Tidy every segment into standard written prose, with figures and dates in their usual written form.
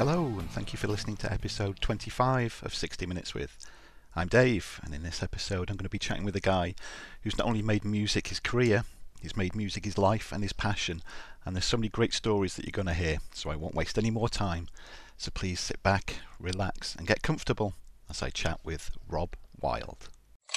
Hello, and thank you for listening to episode 25 of 60 Minutes With. I'm Dave, and in this episode I'm going to be chatting with a guy who's not only made music his career, he's made music his life and his passion, and there's so many great stories that you're going to hear, so I won't waste any more time. So please sit back, relax, and get comfortable as I chat with Rob Wild.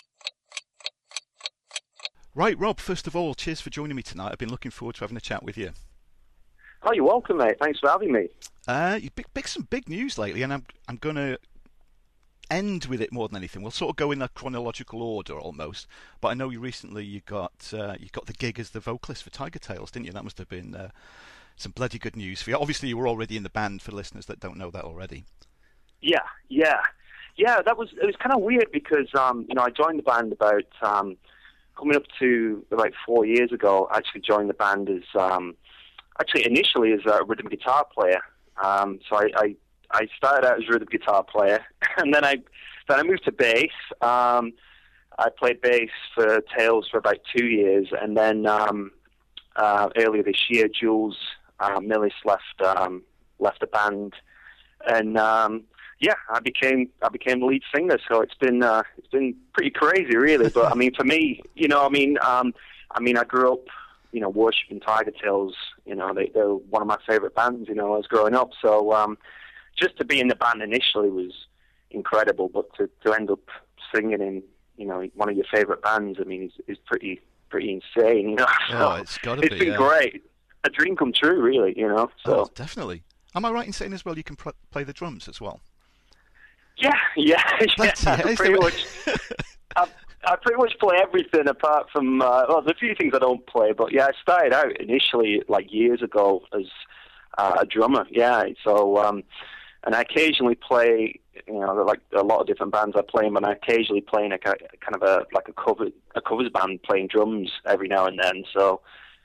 Right, Rob, first of all, cheers for joining me tonight. I've been looking forward to having a chat with you. Oh, you're welcome, mate. Thanks for having me. You picked some big news lately, and I'm going to end with it more than anything. We'll sort of go in a chronological order almost. But I know you got the gig as the vocalist for Tiger Tails, didn't you? That must have been some bloody good news for you. Obviously, you were already in the band for listeners that don't know that already. Yeah. It was kind of weird because I joined the band about coming up to about 4 years ago. I actually joined the band as initially as a rhythm guitar player. So I started out as a rhythm guitar player, and then I moved to bass. I played bass for Tails for about 2 years, and then earlier this year, Jules Millis left the band, and I became the lead singer. So it's been pretty crazy, really. But I mean, for me, I grew up, worshiping Tiger Tails. They're one of my favorite bands, when I was growing up. So just to be in the band initially was incredible, but to end up singing in, one of your favorite bands, I mean, is pretty insane, Oh, it's got to be. It's been great. A dream come true, really, So Oh, definitely. Am I right in saying as well you can play the drums as well? Yeah. I pretty much play everything apart from, there's a few things I don't play, but yeah, I started out initially, like years ago, as a drummer, yeah, so, and I occasionally play, like a lot of different bands I play in, but I occasionally play in a covers band playing drums every now and then, so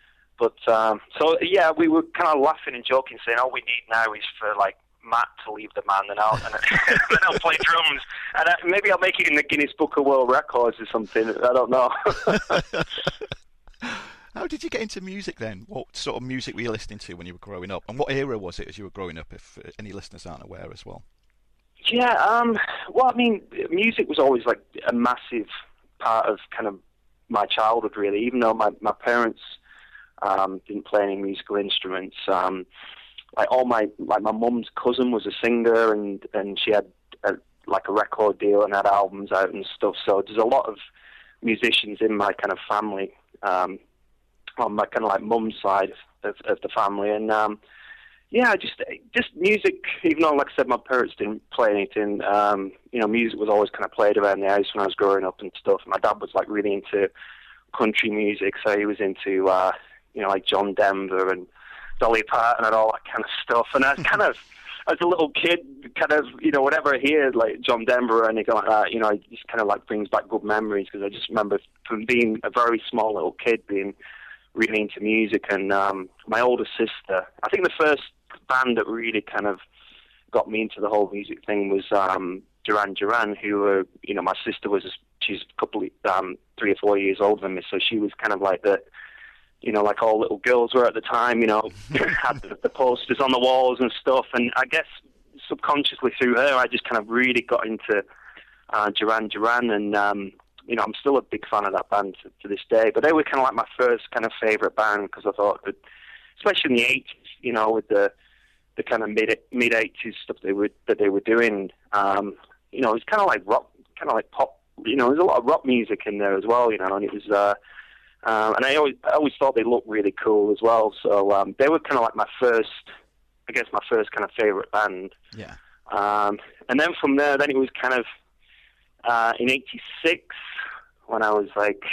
we were kind of laughing and joking, saying all we need now is for, like, Matt to leave the band, and then I'll play drums, and maybe I'll make it in the Guinness Book of World Records or something. I don't know. How did you get into music then? What sort of music were you listening to when you were growing up, and what era was it as you were growing up? If any listeners aren't aware as well. Yeah, well, I mean, music was always like a massive part of kind of my childhood, really. Even though my parents didn't play any musical instruments. My mum's cousin was a singer, and she had a record deal and had albums out and stuff. So there's a lot of musicians in my kind of family, on my kind of like mum's side of the family, and just music. Even though, like I said, my parents didn't play anything, music was always kind of played around the house when I was growing up and stuff. My dad was like really into country music, so he was into like John Denver and Dolly Parton and all that kind of stuff. And I kind of, as a little kid, whenever I hear like John Denver or anything like that, it just kind of like brings back good memories, because I just remember from being a very small little kid being really into music. And my older sister, I think the first band that really kind of got me into the whole music thing was Duran Duran, who were, my sister she's a couple, 3 or 4 years older than me, so she was kind of like the, like all little girls were at the time, had the posters on the walls and stuff. And I guess subconsciously through her, I just kind of really got into Duran Duran. And, I'm still a big fan of that band to this day. But they were kind of like my first kind of favorite band, because I thought that, especially in the 80s, with the kind of mid-80s stuff that they were doing, it was kind of like rock, kind of like pop. There's a lot of rock music in there as well, and it was... and I always thought they looked really cool as well. So they were kind of like my first kind of favorite band. Yeah. And then from there, then it was kind of in '86 when I was like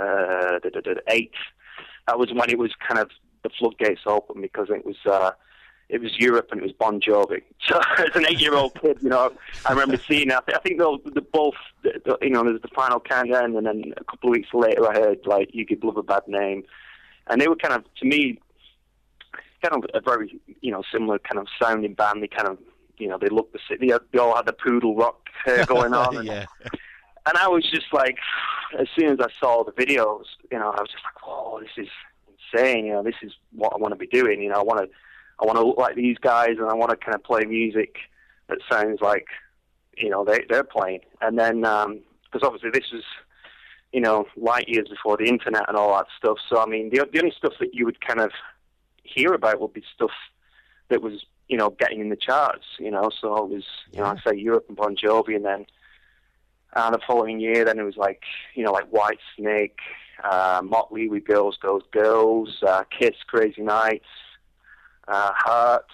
8. That was when it was kind of the floodgates open, because it was Europe and it was Bon Jovi. So as an 8-year-old kid, I remember seeing it. I think they're both, there's the final countdown, and then a couple of weeks later I heard like You Give Love a Bad Name, and they were kind of, to me, kind of a very, similar kind of sounding band. They kind of, they looked they all had the poodle rock hair going on. Yeah. And I was just like, as soon as I saw the videos, I was just like, whoa, this is insane. This is what I want to be doing. I want I want to look like these guys, and I want to kind of play music that sounds like, you know, they're playing. And then, because obviously this was, you know, light years before the internet and all that stuff. So, I mean, the only stuff that you would kind of hear about would be stuff that was, you know, getting in the charts, you know. So it was, you know, I say Europe and Bon Jovi, and then the following year, then it was like, you know, like White Snake, Motley with Girls, Girls, Girls, Kiss, Crazy Nights, Heart,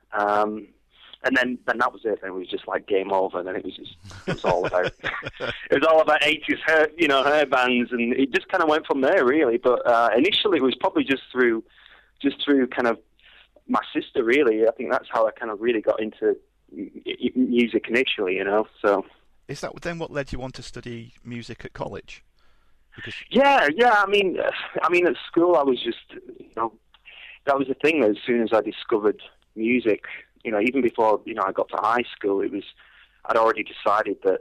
and then that was it. It was just like game over. And then it was all about it was all about 80s hair bands, and it just kind of went from there, really. But initially, it was probably just through kind of my sister, really. I think that's how I kind of really got into music initially, you know. So is that then what led you on to study music at college? Because... Yeah. I mean, at school, I was just, you know, that was the thing. As soon as I discovered music, you know, even before, you know, I got to high school, I'd already decided that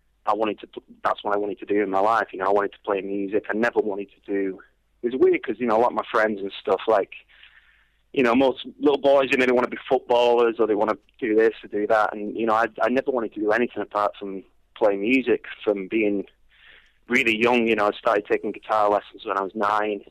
that's what I wanted to do in my life. You know, I wanted to play music. I never wanted to do. It was weird because, you know, a lot of my friends and stuff, like, you know, most little boys, you know, they want to be footballers or they want to do this or do that. And, you know, I never wanted to do anything apart from play music. From being really young, you know, I started taking guitar lessons when I was 9,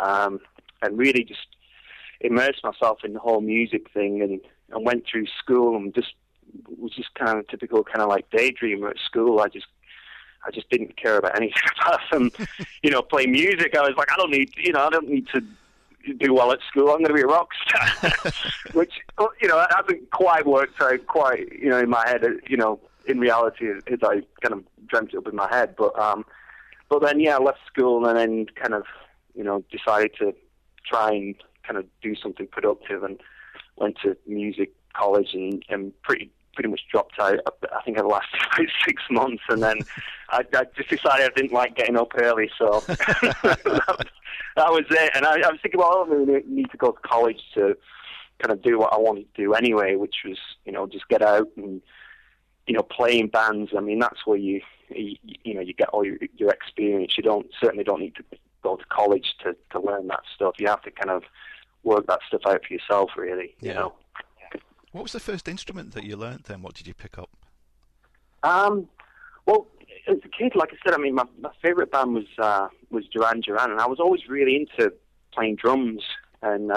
and really just immersed myself in the whole music thing, and went through school and was just kind of typical kind of like daydreamer at school. I just didn't care about anything apart from, you know, play music. I was like, I don't need to do well at school. I'm going to be a rock star, which, you know, hasn't quite worked out quite, you know, in my head, you know, in reality, as I kind of dreamt it up in my head. But then, yeah, I left school and then kind of, you know, decided to try and kind of do something productive, and went to music college and pretty much dropped out. I think I lasted about 6 months, and then I just decided I didn't like getting up early, so that was it. And I was thinking, well, I don't really need to go to college to kind of do what I wanted to do anyway, which was, you know, just get out and, you know, play in bands. I mean, that's where you get all your experience. You certainly don't need to go to college to learn that stuff. You have to kind of work that stuff out for yourself, really. You know. What was the first instrument that you learnt then? What did you pick up? Well, as a kid, like I said, I mean, my favourite band was Duran Duran, and I was always really into playing drums, and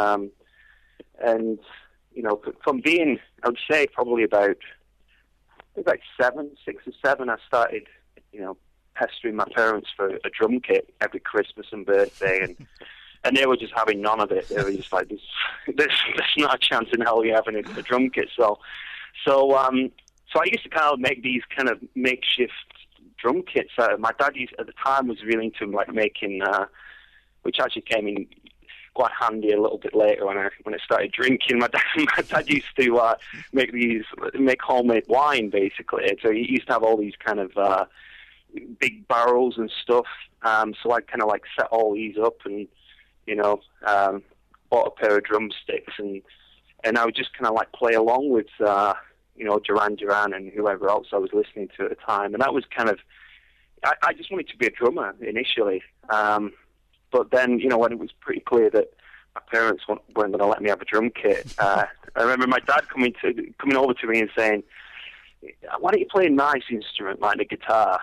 you know, from being, I would say probably about 6 or 7, I started, you know, pestering my parents for a drum kit every Christmas and birthday, and they were just having none of it. They were just like, there's not a chance in hell you're having a drum kit. So I used to kind of make these kind of makeshift drum kits. My dad at the time was really into like making, which actually came in quite handy a little bit later when I started drinking. My dad used to make homemade wine, basically. So he used to have all these kind of big barrels and stuff. So I kind of like set all these up and, you know, bought a pair of drumsticks, and I would just kind of like play along with, you know, Duran Duran and whoever else I was listening to at the time. And that was kind of, I just wanted to be a drummer initially. But then, you know, when it was pretty clear that my parents weren't going to let me have a drum kit, I remember my dad coming over to me and saying, why don't you play a nice instrument like the guitar?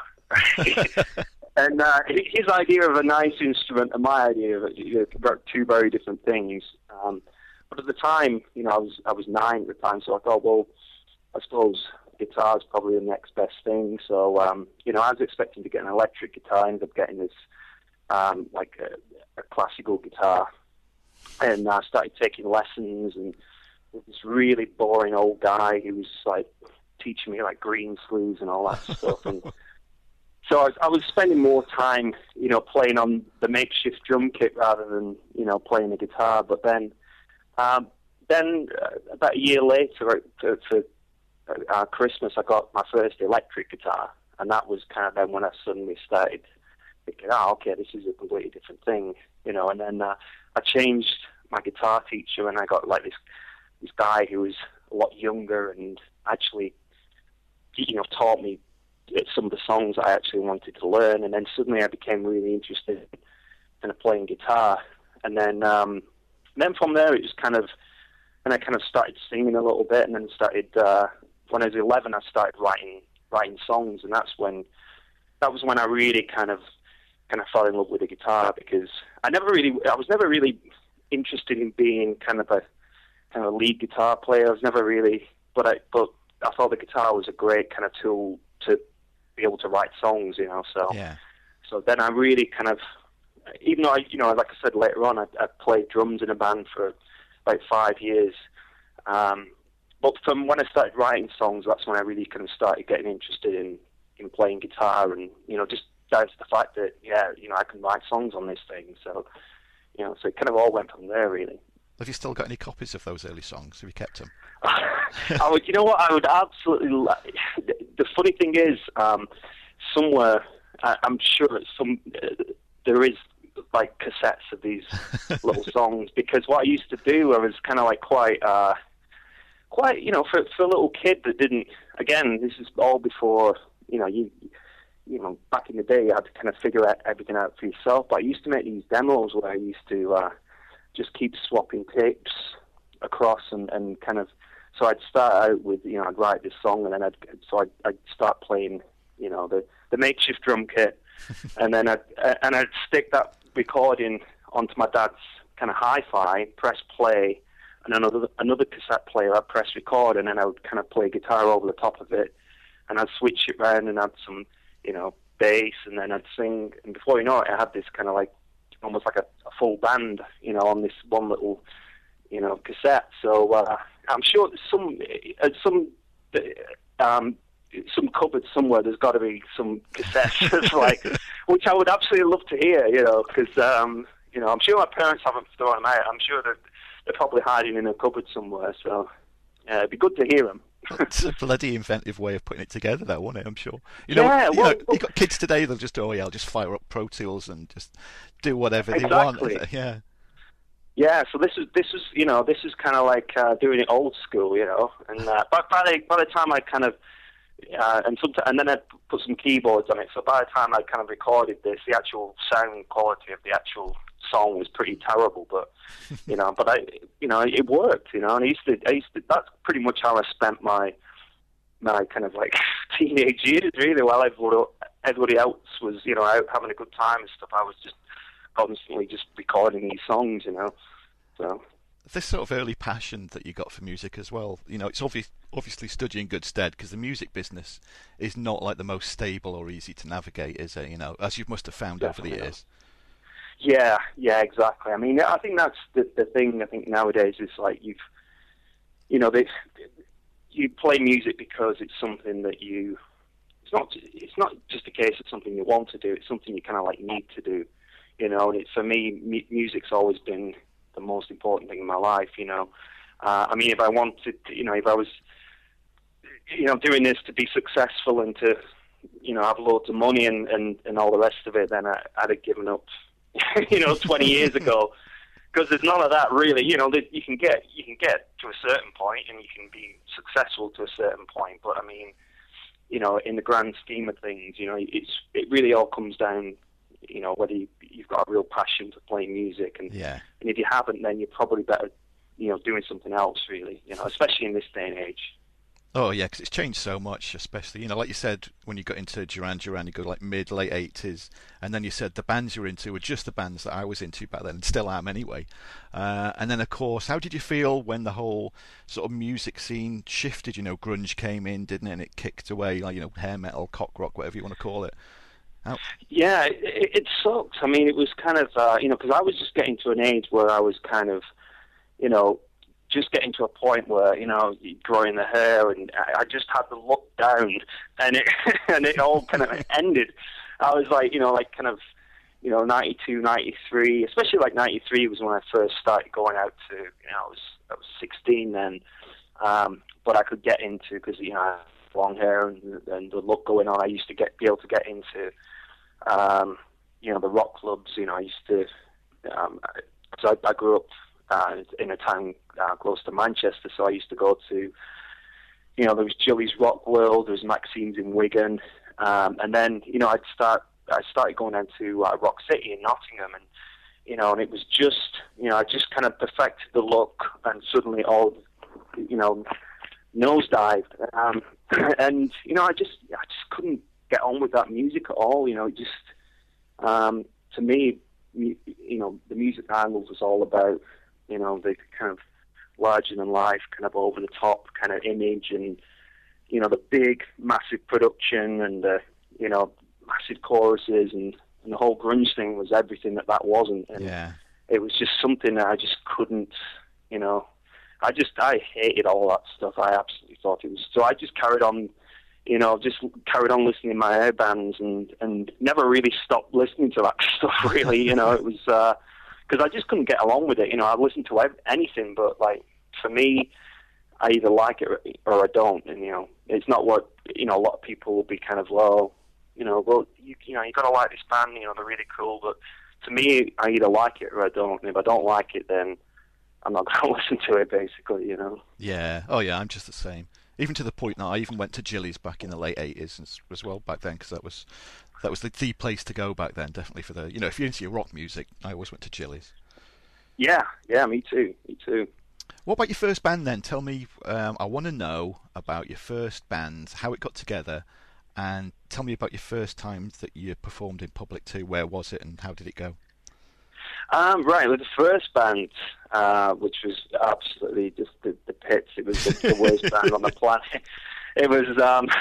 And his idea of a nice instrument and my idea of it were two very different things. But at the time, you know, I was 9 at the time, so I thought, well, I suppose guitar is probably the next best thing. So, you know, I was expecting to get an electric guitar. I ended up getting this, like a classical guitar. And I started taking lessons, and with this really boring old guy who was like teaching me like green sleeves and all that stuff. And so I was spending more time, you know, playing on the makeshift drum kit rather than, you know, playing the guitar. But then about a year later, for Christmas, I got my first electric guitar, and that was kind of then when I suddenly started thinking, oh, okay, this is a completely different thing, you know. And then I changed my guitar teacher, and I got like this guy who was a lot younger and actually, you know, taught me some of the songs I actually wanted to learn. And then suddenly I became really interested in playing guitar. And then from there it just kind of and I kind of started singing a little bit, and then started when I was 11, I started writing songs, and that was when I really kind of fell in love with the guitar, because I was never really interested in being kind of a lead guitar player. I was never really, but I thought the guitar was a great kind of tool to be able to write songs, you know. So Yeah. so then I really kind of, even though like I said later on, I played drums in a band for about 5 years. But from when I started writing songs, that's when I really kind of started getting interested in playing guitar, and just down to the fact that I can write songs on this thing. So so it kind of all went from there, really. Have you still got any copies of those early songs? Have you kept them? You know what? I would absolutely. The funny thing is, somewhere I'm sure there is like cassettes of these little songs, because what I used to do, I was kind of like quite for a little kid that didn't. Again, this is all before back in the day, you had to kind of figure everything out for yourself. But I used to make these demos where I used to just keep swapping tapes across, and kind of. So I'd start out with I'd write this song, and then I'd start playing the makeshift drum kit, and then I'd stick that recording onto my dad's kind of hi-fi, press play, and another cassette player. I'd press record, and then I would kind of play guitar over the top of it, and I'd switch it around and add some bass, and then I'd sing, and before you know it, I had this kind of like almost like a full band on this one little cassette. So I'm sure some cupboard somewhere there's got to be some cassettes like, which I would absolutely love to hear, because I'm sure my parents haven't thrown them out. I'm sure they're probably hiding in a cupboard somewhere. So it'd be good to hear them. It's a bloody inventive way of putting it together, though, wasn't it? I'm sure. You got kids today. They'll just I'll just fire up Pro Tools and just do whatever they want. Yeah. Yeah. So this is kind of like doing it old school, And but by the time I kind of and then I put some keyboards on it. So by the time I kind of recorded this, the actual sound quality of the actual song was pretty terrible, but it worked, and I used to that's pretty much how I spent my kind of like teenage years, really, while everybody else was out having a good time and stuff. I was just constantly just recording these songs, so this sort of early passion that you got for music as well, it's obviously stood you in good stead, because the music business is not like the most stable or easy to navigate, is it? As you must have found Definitely over the years. Yeah, exactly. I mean, I think that's the thing. I think nowadays is like you play music because it's something that it's not just a case of something you want to do. It's something you kind of like need to do, And for me, music's always been the most important thing in my life. I mean, if I wanted, if I was, doing this to be successful and to, have loads of money and all the rest of it, then I'd have given up. 20 years ago, because there's none of that really. You can get to a certain point and you can be successful to a certain point, but I mean, in the grand scheme of things, it really all comes down, whether you've got a real passion for playing music, and if you haven't, then you're probably better, doing something else, really, especially in this day and age. Oh yeah, because it's changed so much, especially like you said, when you got into Duran Duran, you go like late 80s, and then you said the bands you were into were just the bands that I was into back then, and still am anyway. And then of course, how did you feel when the whole sort of music scene shifted? Grunge came in, didn't it? And it kicked away, like hair metal, cock rock, whatever you want to call it. Yeah, it sucked. I mean, it was kind of because I was just getting to an age where I was kind of just getting to a point where, growing the hair, and I just had the look down, and it all kind of ended. I was like, kind of, 92, 93, especially like 93 was when I first started going out to, I was 16 then, but I could get into, because, I had long hair and the look going on, I used to be able to get into, the rock clubs, I used to, so I grew up in a town close to Manchester, so I used to go to, there was Jilly's Rock World, there was Maxine's in Wigan, and then, I started going down to Rock City in Nottingham, and, and it was just, I just kind of perfected the look, and suddenly all, nosedived. And I just couldn't get on with that music at all. It just, to me, the music angle was all about, the kind of larger than life, kind of over the top kind of image, and the big, massive production, and the massive choruses, and the whole grunge thing was everything that wasn't. And it was just something that I just couldn't, I hated all that stuff. I absolutely thought it was. So I just carried on, just carried on listening to my hair bands, and never really stopped listening to that stuff. Really, it was because I just couldn't get along with it. I listened to anything, but like for me, I either like it or I don't. And it's not what a lot of people will be kind of low. Well, you gotta like this band. They're really cool. But to me, I either like it or I don't. And if I don't like it, then I'm not going to listen to it, basically, Yeah. Oh, yeah, I'm just the same. Even to the point that I even went to Gillies back in the late 80s as well back then, because that was the place to go back then, definitely for the, if you're into your rock music, I always went to Gillies. Yeah, me too. What about your first band then? Tell me, I want to know about your first band, how it got together, and tell me about your first time that you performed in public too. Where was it and how did it go? Right, with the first band, which was absolutely just the pits. It was the worst band on the planet. It was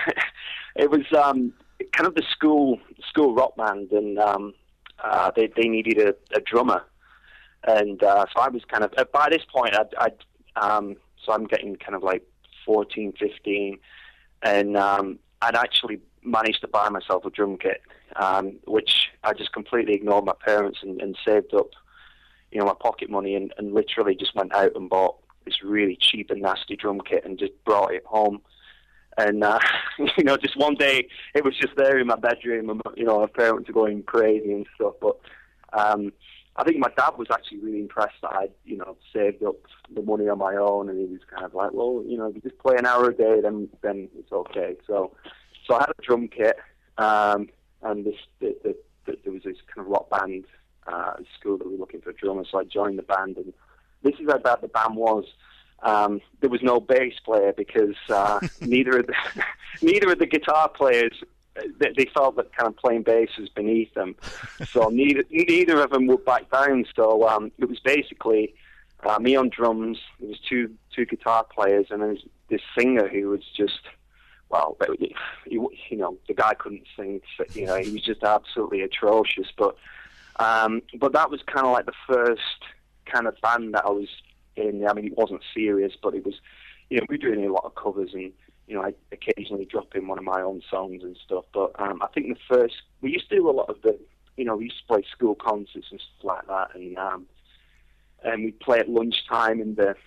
kind of the school rock band, and they needed a drummer, and so I was kind of by this point so I'm getting kind of like 14, 15, and I'd actually managed to buy myself a drum kit, which I just completely ignored my parents and saved up, my pocket money, and literally just went out and bought this really cheap and nasty drum kit and just brought it home. And, just one day it was just there in my bedroom, and, my parents were going crazy and stuff. But I think my dad was actually really impressed that I'd, saved up the money on my own, and he was kind of like, well, if you just play an hour a day, then it's okay. So I had a drum kit, and there was this kind of rock band at school that we were looking for a drummer, so I joined the band, and this is how bad the band was. There was no bass player because neither of the guitar players, they felt that kind of playing bass was beneath them, so neither of them would back down. So it was basically me on drums. There was two guitar players, and there was this singer who was just, well, the guy couldn't sing. He was just absolutely atrocious. But that was kind of like the first kind of band that I was in. I mean, it wasn't serious, but it was, we were doing a lot of covers, and I occasionally drop in one of my own songs and stuff. But I think we used to do a lot of the, we used to play school concerts and stuff like that, and we'd play at lunchtime in the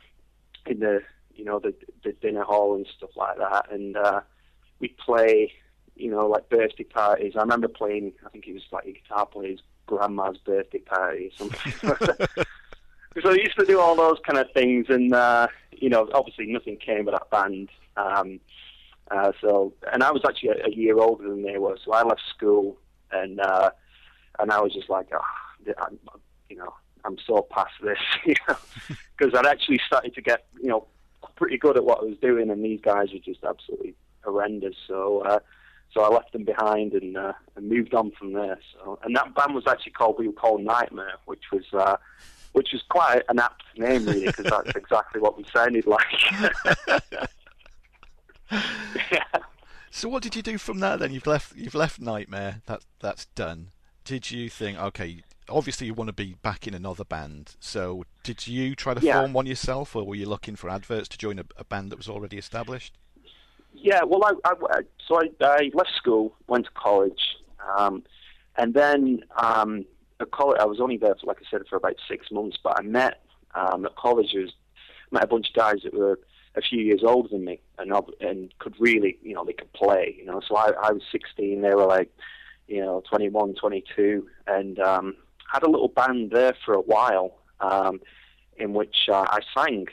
dinner hall and stuff like that, and we'd play, like birthday parties. I remember playing, I think it was like a guitar player's grandma's birthday party or something. So I used to do all those kind of things, and obviously nothing came of that band. And I was actually a year older than they were, so I left school, and I was just like, I'm so past this, because I'd actually started to get, pretty good at what I was doing, and these guys were just absolutely horrendous. So I left them behind and moved on from there. So, and that band was actually we were called Nightmare, which was quite an apt name, really, because that's exactly what we sounded like. Yeah. So what did you do from there then? You've left Nightmare. That's done. Did you think, okay, obviously you want to be back in another band, so did you try to form one yourself, or were you looking for adverts to join a band that was already established? Yeah, well, I left school, went to college, and then at college, I was only there, like I said, for about 6 months, but I met at college, met a bunch of guys that were a few years older than me, and could really, they could play, so I was 16, they were like, 21, 22, and had a little band there for a while, in which I sang,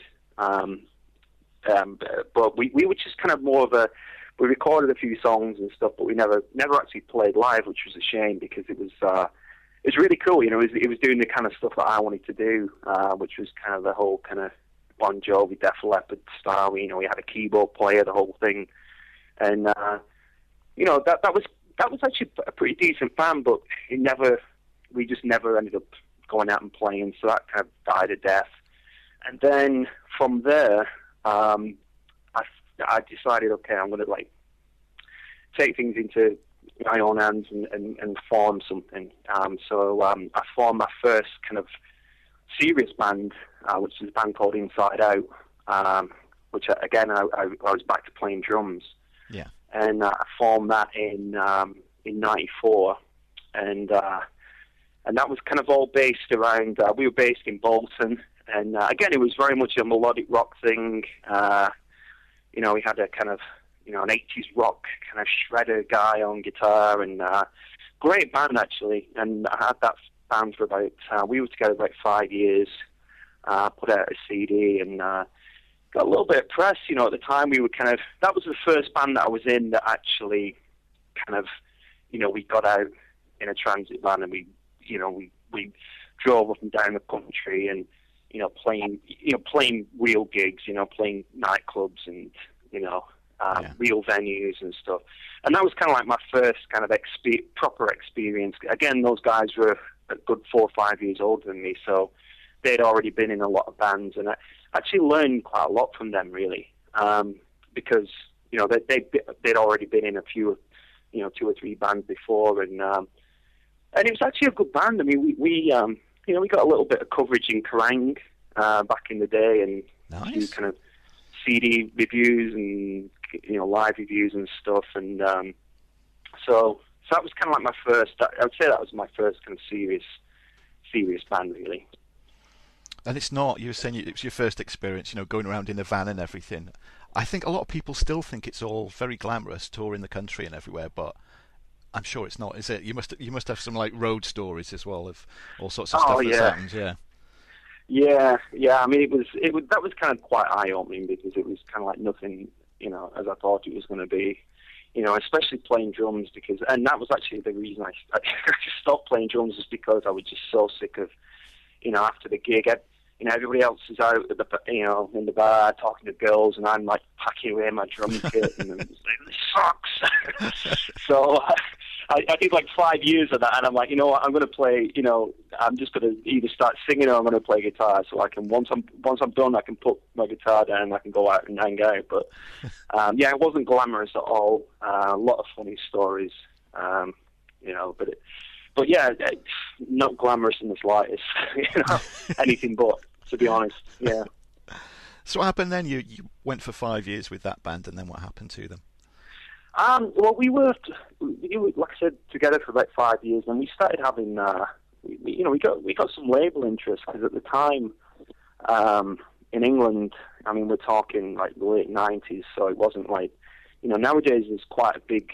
but we were just kind of more of we recorded a few songs and stuff, but we never actually played live, which was a shame, because it was it's really cool. You know, it was doing the kind of stuff that I wanted to do, which was kind of the whole kind of Bon Jovi, Def Leppard style. You know, we had a keyboard player, the whole thing, and you know, that was actually a pretty decent band, but we just never ended up going out and playing, so that kind of died a death. And then from there, I decided, okay, I'm going to like take things into my own hands and form something. So I formed my first kind of serious band, which is a band called Inside Out, which again I was back to playing drums. Yeah. And I formed that in '94, and that was kind of all based around. We were based in Bolton, and again it was very much a melodic rock thing. You know, we had a kind of, you know, an '80s rock kind of shredder guy on guitar, and great band actually. And I had that band for about. We were together about 5 years. Put out a CD and. Got a little bit of press, you know, at the time. We were kind of, that was the first band that I was in that actually kind of, you know, we got out in a transit van and we drove up and down the country and, you know, playing real gigs, you know, playing nightclubs and, you know, real venues and stuff. And that was kind of like my first kind of proper experience. Again, those guys were a good 4 or 5 years older than me, so they'd already been in a lot of bands, and I actually learned quite a lot from them, really, because, you know, they'd already been in a few, you know, 2 or 3 bands before, and it was actually a good band. I mean, we you know, we got a little bit of coverage in Kerrang back in the day, and nice. a few kind of CD reviews and, you know, live reviews and stuff, and so that was kind of like my first. I would say that was my first kind of serious band, really. And it's not, you were saying it was your first experience, you know, going around in a van and everything. I think a lot of people still think it's all very glamorous, touring the country and everywhere, but I'm sure it's not, is it? You must have some like road stories as well of all sorts of stuff that's happened, yeah. Yeah. I mean, it was that was kind of quite eye-opening, because it was kind of like nothing, you know, as I thought it was going to be. You know, especially playing drums, and that was actually the reason I stopped playing drums, is because I was just so sick of, you know, after the gig, you know, everybody else is out at the, you know, in the bar talking to girls, and I'm like packing away my drum kit, and it's like, this sucks. So I did like 5 years of that, and I'm like, you know what, I'm going to play. You know, I'm just going to either start singing or I'm going to play guitar. So I can once I'm done, I can put my guitar down and I can go out and hang out. But yeah, it wasn't glamorous at all. A lot of funny stories, you know, But yeah, not glamorous in the slightest, you know, anything but, to be honest, yeah. So what happened then? You went for 5 years with that band, and then what happened to them? Well, we were, like I said, together for about 5 years, and we started having, you know, we got some label interest, because at the time, in England, I mean, we're talking like the late 90s, so it wasn't like, you know, nowadays there's quite a big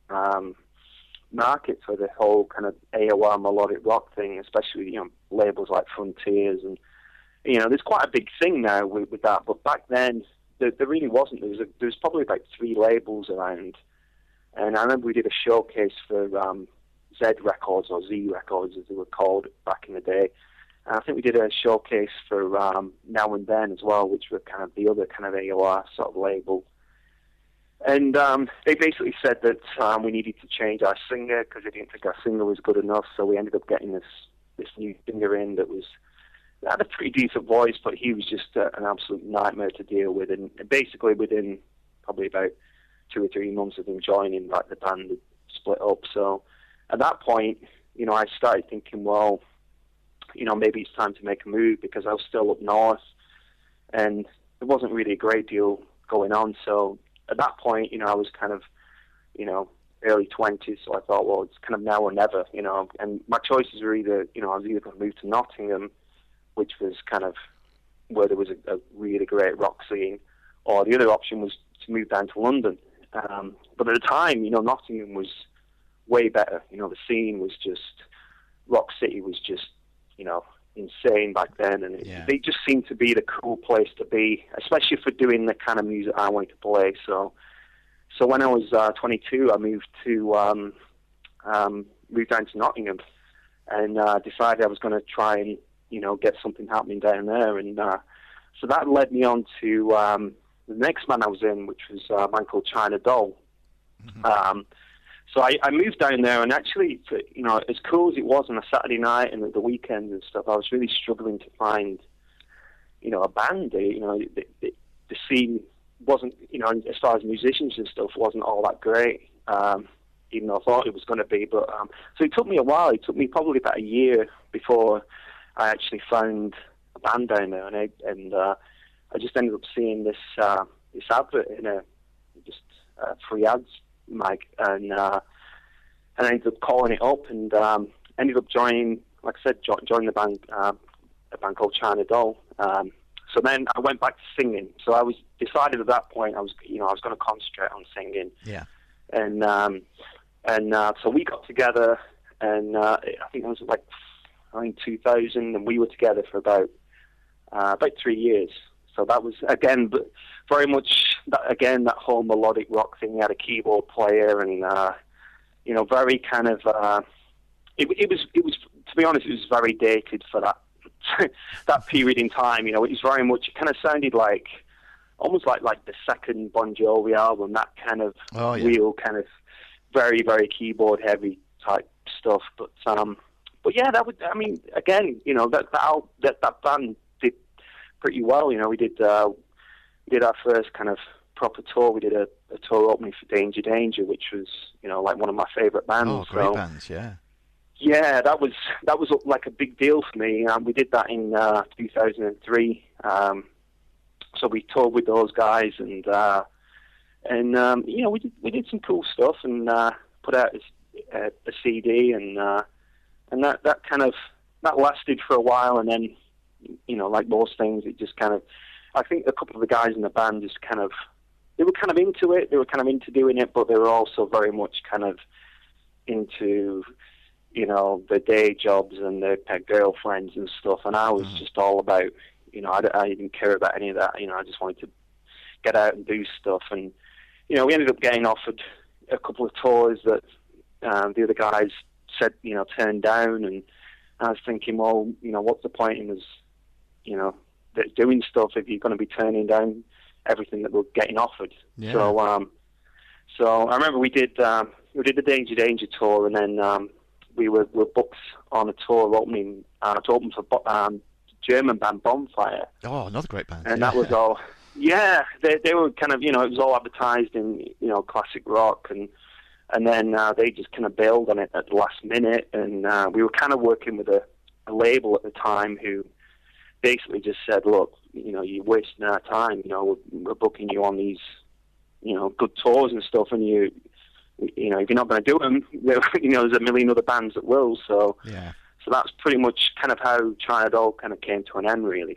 market for the whole kind of AOR melodic rock thing, especially, you know, labels like Frontiers, and, you know, there's quite a big thing now with that. But back then, there really wasn't. There was probably about 3 labels around, and I remember we did a showcase for Z Records, or Z Records as they were called back in the day. And I think we did a showcase for Now and Then as well, which were kind of the other kind of AOR sort of label. And they basically said that we needed to change our singer, because they didn't think our singer was good enough. So we ended up getting this new singer in that had a pretty decent voice, but he was just an absolute nightmare to deal with. And basically within probably about 2 or 3 months of him joining, like, the band had split up. So at that point, you know, I started thinking, well, you know, maybe it's time to make a move, because I was still up north and there wasn't really a great deal going on. So at that point, you know, I was kind of, you know, early 20s, so I thought, well, it's kind of now or never, you know, and my choices were either, you know, I was either going to move to Nottingham, which was kind of where there was a really great rock scene, or the other option was to move down to London. But at the time, you know, Nottingham was way better. You know, the scene was just, Rock City was just, you know, insane back then, and they just seemed to be the cool place to be, especially for doing the kind of music I wanted to play. So when I was 22, I moved down to Nottingham, and decided I was going to try and get something happening down there, and so that led me on to the next band I was in, which was a band called China Doll. Mm-hmm. So I moved down there, and actually, as cool as it was on a Saturday night and at the weekends and stuff, I was really struggling to find, a band. The scene wasn't, as far as musicians and stuff, wasn't all that great, even though I thought it was going to be. But so it took me a while. It took me probably about a year before I actually found a band down there, and I just ended up seeing this advert in a free ads mag, and I ended up calling it up, and ended up joining, like I said, joining the band, a band called China Doll. So then I went back to singing. So I was decided at that point I was going to concentrate on singing. Yeah. And so we got together, and I think it was like 2000, and we were together for about 3 years. So that was, again, very much that whole melodic rock thing. We had a keyboard player, and very kind of it was to be honest, it was very dated for that that period in time. It was very much, it kind of sounded like almost like the second Bon Jovi album, that kind of real kind of very, very keyboard heavy type stuff. But yeah, that would, I mean, again, that band did pretty well. We did our first kind of proper tour. We did a tour opening for Danger Danger, which was like one of my favorite bands. Oh, great bands, yeah. Yeah, that was like a big deal for me. We did that in 2003. So we toured with those guys, and we did some cool stuff, and put out a CD, and that kind of that lasted for a while, and then like most things, it just kind of, I think a couple of the guys in the band just kind of, they were kind of into it, they were kind of into doing it, but they were also very much kind of into their day jobs and their girlfriends and stuff, and I was just all about, I didn't care about any of that. I just wanted to get out and do stuff, and we ended up getting offered a couple of tours that the other guys said turned down, and I was thinking, well, what's the point in us doing stuff if you're going to be turning down everything that we're getting offered? Yeah. So I remember we did the Danger Danger tour, and then we were booked on a tour opening to open for German band Bonfire. Oh, another great band. And that was all. Yeah, they were kind of, it was all advertised in, classic rock, and then they just kind of bailed on it at the last minute, and we were kind of working with a label at the time who basically just said, look, you're wasting our time, we're booking you on these, good tours and stuff, and if you're not going to do them, there's a million other bands that will, so yeah. So that's pretty much kind of how China Doll kind of came to an end, really.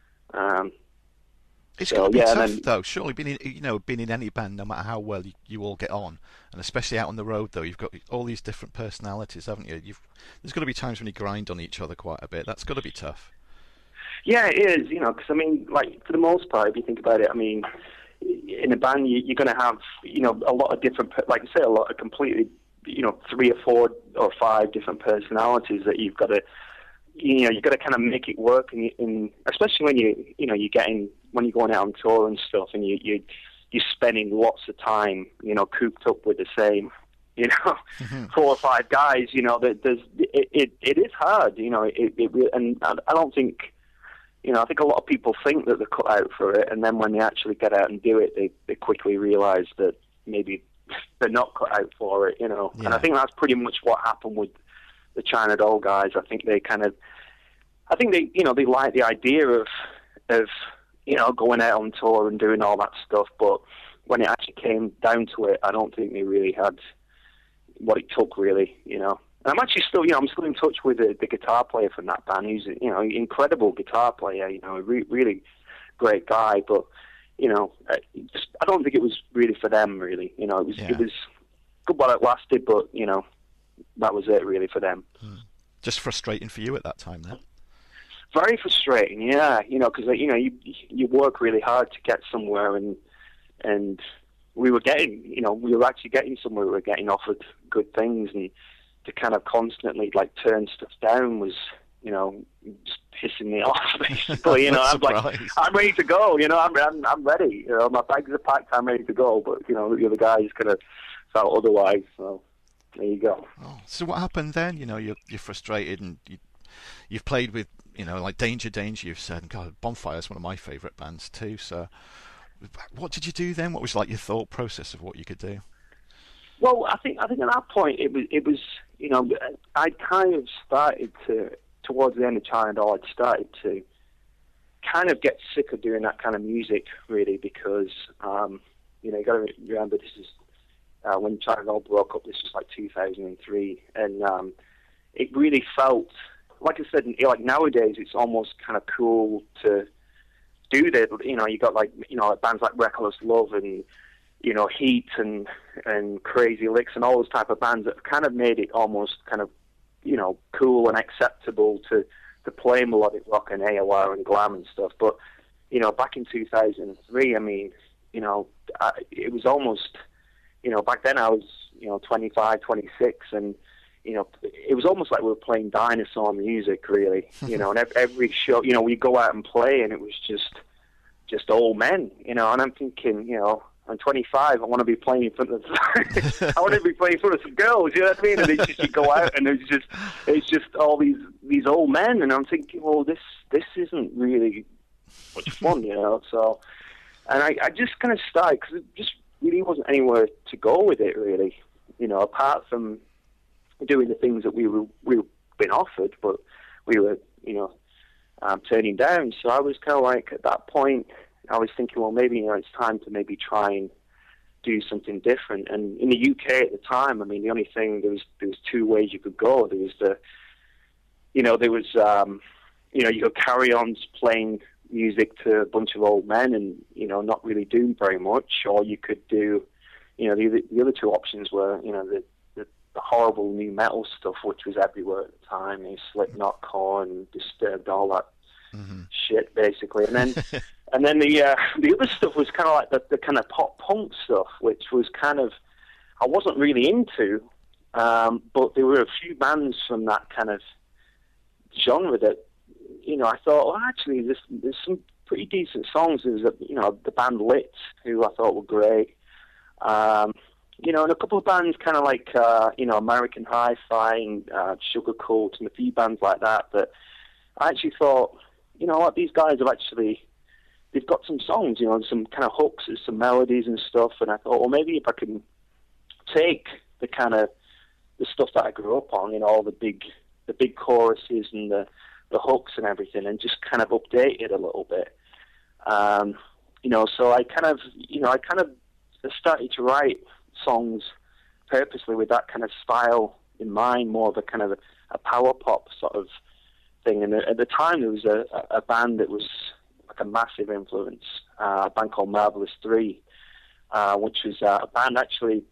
It's got to be tough, though. Surely, being in any band, no matter how well you all get on, and especially out on the road, though, you've got all these different personalities, haven't you? There's got to be times when you grind on each other quite a bit. That's got to be tough. Yeah, it is. Because I mean, like for the most part, if you think about it, I mean, in a band, you're going to have a lot of different, like I say, a lot of completely 3 or 4 or 5 different personalities that you've got to. You've got to kind of make it work, and especially when when you're going out on tour and stuff, and you're spending lots of time, cooped up with the same, 4 or 5 guys. It is hard, and I don't think, I think a lot of people think that they're cut out for it, and then when they actually get out and do it, they quickly realise that maybe they're not cut out for it, Yeah. And I think that's pretty much what happened with the China Doll guys. I think they like the idea of going out on tour and doing all that stuff, but when it actually came down to it, I don't think they really had what it took, really, And I'm actually still, I'm still in touch with the guitar player from that band. He's, incredible guitar player, really great guy, but, I don't think it was really for them, really. It was good while it lasted, but, that was it, really, for them. Just frustrating for you at that time, then? Very frustrating, yeah. Because you work really hard to get somewhere, and we were actually getting somewhere. We were getting offered good things, and to kind of constantly like turn stuff down was, you know, just pissing me off basically. You know, I'm like, I'm ready to go. You know, I'm ready. You know, my bags are packed. I'm ready to go. But you know, the other guys kind of felt otherwise. So there you go. Oh, so what happened then? You know, you're frustrated, and you've played with, you know, like Danger. You've said, and God, Bonfire is one of my favourite bands too. So what did you do then? What was like your thought process of what you could do? Well, I think at that point it was you know, I kind of started to, towards the end of China Doll, I'd started to kind of get sick of doing that kind of music, really, because you know, you got to remember this is when China Doll broke up. This was like 2003, and it really felt, like I said, like nowadays it's almost kind of cool to do that. You know, you got like, you know, bands like Reckless Love and, you know, Heat and Crazy Licks and all those type of bands that have kind of made it almost kind of, you know, cool and acceptable to play melodic rock and AOR and glam and stuff. But, you know, back in 2003, I mean, you know, it was almost, you know, back then I was, you know, 25, 26, and, you know, it was almost like we were playing dinosaur music, really. You know, and every show, you know, we go out and play, and it was just old men, you know, and I'm thinking, you know, I'm 25. I want to be playing in front of. I want to be playing in front of some girls. You know what I mean? And it's just, you go out and it's just all these old men, and I'm thinking, well, this isn't really much fun, you know. So, and I just kind of started, because it just really wasn't anywhere to go with it, really. You know, apart from doing the things that we were being offered, but we were, you know, turning down. So I was kind of like, at that point, I was thinking, well, maybe, you know, it's time to maybe try and do something different. And in the UK at the time, I mean, the only thing, there was two ways you could go. There was you know, you could carry on playing music to a bunch of old men and, you know, not really do very much, or you could do, you know, the other two options were, you know, the horrible new metal stuff, which was everywhere at the time, you know, Slipknot, Korn, Disturbed, all that shit, basically. And then and then the other stuff was kind of like the kind of pop punk stuff, which was kind of, I wasn't really into, but there were a few bands from that kind of genre that, you know, I thought, well, actually, there's some pretty decent songs. There's you know, the band Lit, who I thought were great. You know, and a couple of bands kind of like, you know, American Hi-Fi and Sugar Cult and a few bands like that I actually thought, you know what, these guys have actually, they've got some songs, you know, some kind of hooks and some melodies and stuff. And I thought, well, maybe if I can take the kind of the stuff that I grew up on, you know, all the big choruses and the hooks and everything, and just kind of update it a little bit. You know, so I kind of started to write songs purposely with that kind of style in mind, more of a kind of a power pop sort of thing. And at the time, there was a band that was like a massive influence, a band called Marvelous 3, which was a band actually,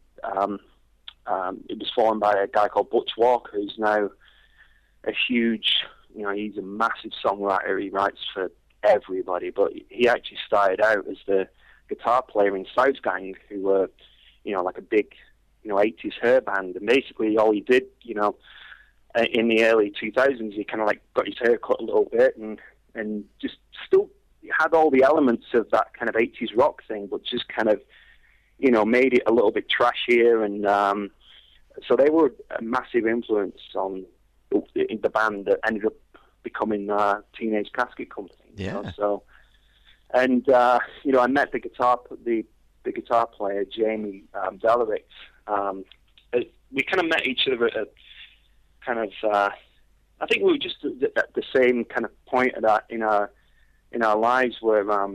it was formed by a guy called Butch Walker, who's now a huge, you know, he's a massive songwriter. He writes for everybody, but he actually started out as the guitar player in South Gang, who were, you know, like a big, you know, 80s hair band. And basically all he did, you know, in the early 2000s, he kind of like got his hair cut a little bit and just still had all the elements of that kind of 80s rock thing, but just kind of, you know, made it a little bit trashier. And so they were a massive influence on the band that ended up becoming Teenage Casket Company. Yeah. You know? So, and you know, I met the guitar player Jamie Delaric. We kind of met each other at a kind of, I think we were just at the same kind of point of that in our lives, where you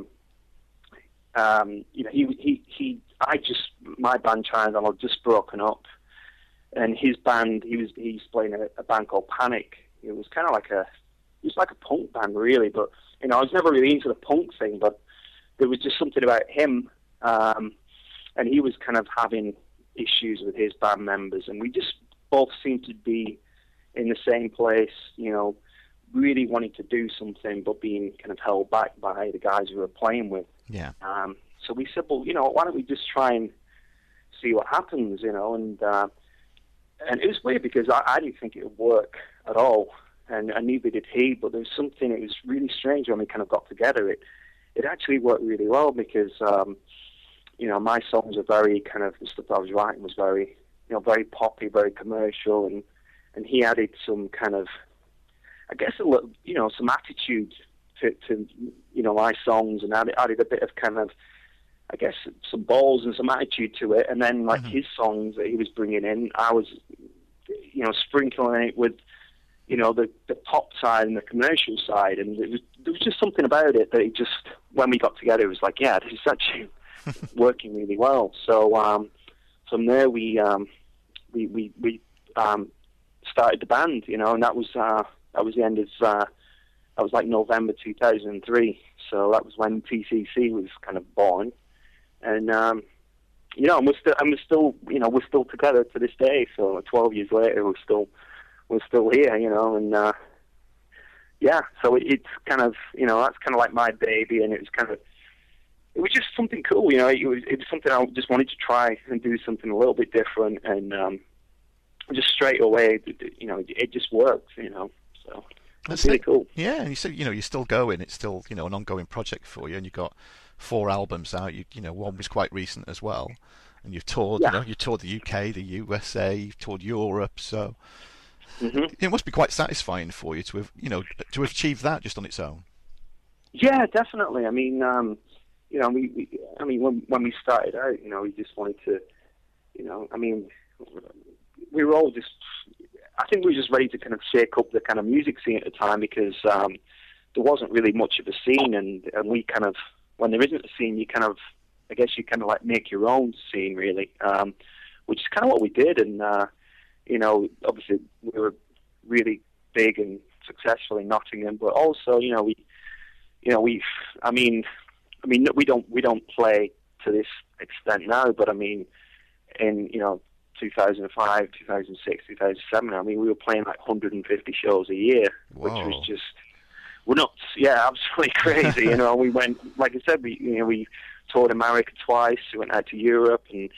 know, my band China Doll had just broken up, and his band, he's playing a band called Panic. It was kind of like a punk band, really, but you know, I was never really into the punk thing, but there was just something about him, and he was kind of having issues with his band members, and we just both seemed to be in the same place, you know, really wanting to do something, but being kind of held back by the guys we were playing with. Yeah. So we said, well, you know, why don't we just try and see what happens, you know, and And it was weird because I didn't think it would work at all, and neither did he. But there was something. It was really strange when we kind of got together. It actually worked really well because my songs are very kind of, the stuff I was writing was very very poppy, very commercial, and he added some kind of, I guess, a little some attitude to my songs, and added a bit of kind of, I guess, some balls and some attitude to it. And then like his songs that he was bringing in, I was, sprinkling it with, the pop side and the commercial side. And there was just something about it that when we got together, it was like, yeah, this is actually working really well. So from there we started the band, and that was the end of, that was like November 2003. So that was when TCC was kind of born. And and we're still together to this day. So 12 years later, we're still here, and so it's kind of, that's kind of like my baby, and it was just something cool, it was something I just wanted to try and do something a little bit different, and just straight away, it just worked, so. That's really cool. Yeah, and you said, you're still going. It's still, an ongoing project for you, and you've got 4 albums out. One was quite recent as well, and you've toured. Yeah. You toured the UK, the USA, you've toured Europe. So it must be quite satisfying for you to have, to have achieved that just on its own. Yeah, definitely. I mean, when we started out, we just wanted to, we were all just. I think we were just ready to kind of shake up the kind of music scene at the time, because there wasn't really much of a scene, and we kind of, when there isn't a scene, you kind of, I guess you kind of like make your own scene, really, which is kind of what we did. And obviously we were really big and successful in Nottingham, but also we don't play to this extent now, but I mean, in 2005, 2006, 2007. We were playing like 150 shows a year, Whoa. Which was just, we're not, absolutely crazy. We went, like I said, we toured America twice. We went out to Europe, and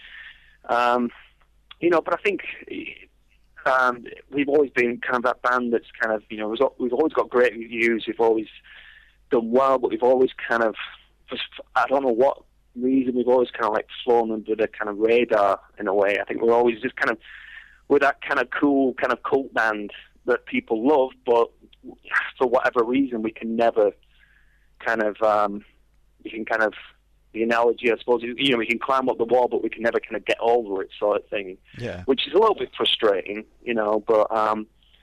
but I think we've always been kind of that band that's kind of, we've always got great reviews. We've always done well, but we've always kind of, I don't know what reason, we've always kind of like flown under the kind of radar in a way. I think we're always just kind of, we're that kind of cool kind of cult band that people love, but for whatever reason we can never kind of the analogy, I suppose, we can climb up the wall but we can never kind of get over it, sort of thing. Yeah. Which is a little bit frustrating, but at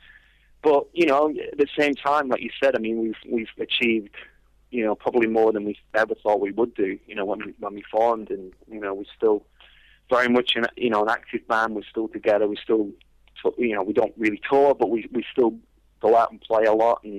the same time, like you said, I mean, we've achieved probably more than we ever thought we would do, when we formed, and, we're still very much an active band. We're still together. We still, we don't really tour, but we still go out and play a lot, and,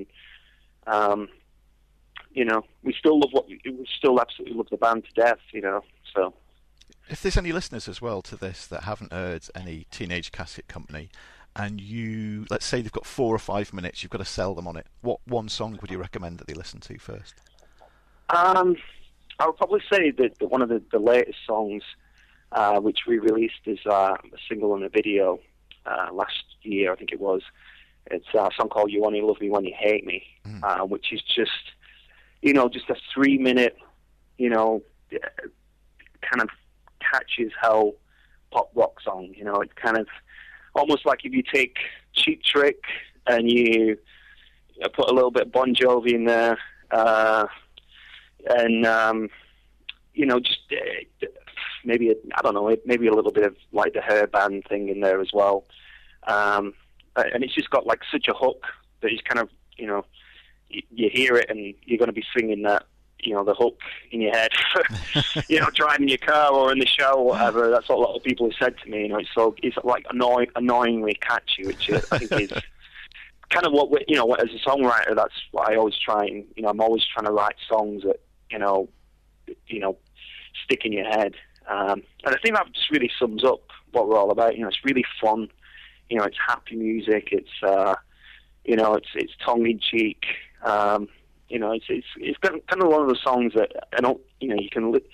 we still absolutely love the band to death, so. If there's any listeners as well to this that haven't heard any Teenage Casket Company, and let's say they've got 4 or 5 minutes, you've got to sell them on it, what one song would you recommend that they listen to first? I would probably say that one of the latest songs, which we released as a single and a video last year, I think it was. It's a song called "You Only Love Me When You Hate Me," which is just a 3-minute, kind of catchy as hell pop rock song. It's kind of almost like if you take Cheap Trick and you put a little bit of Bon Jovi in there, and just maybe maybe a little bit of like the hair band thing in there as well. And it's just got like such a hook that it's kind of, you hear it and you're going to be singing that, the hook in your head, driving your car or in the shower or whatever. That's what a lot of people have said to me. It's like annoyingly catchy, which I think is kind of what as a songwriter, that's what I always try and, I'm always trying to write songs that, stick in your head. And I think that just really sums up what we're all about. It's really fun. It's happy music. It's it's tongue in cheek. It's kind of one of the songs that I don't. You can.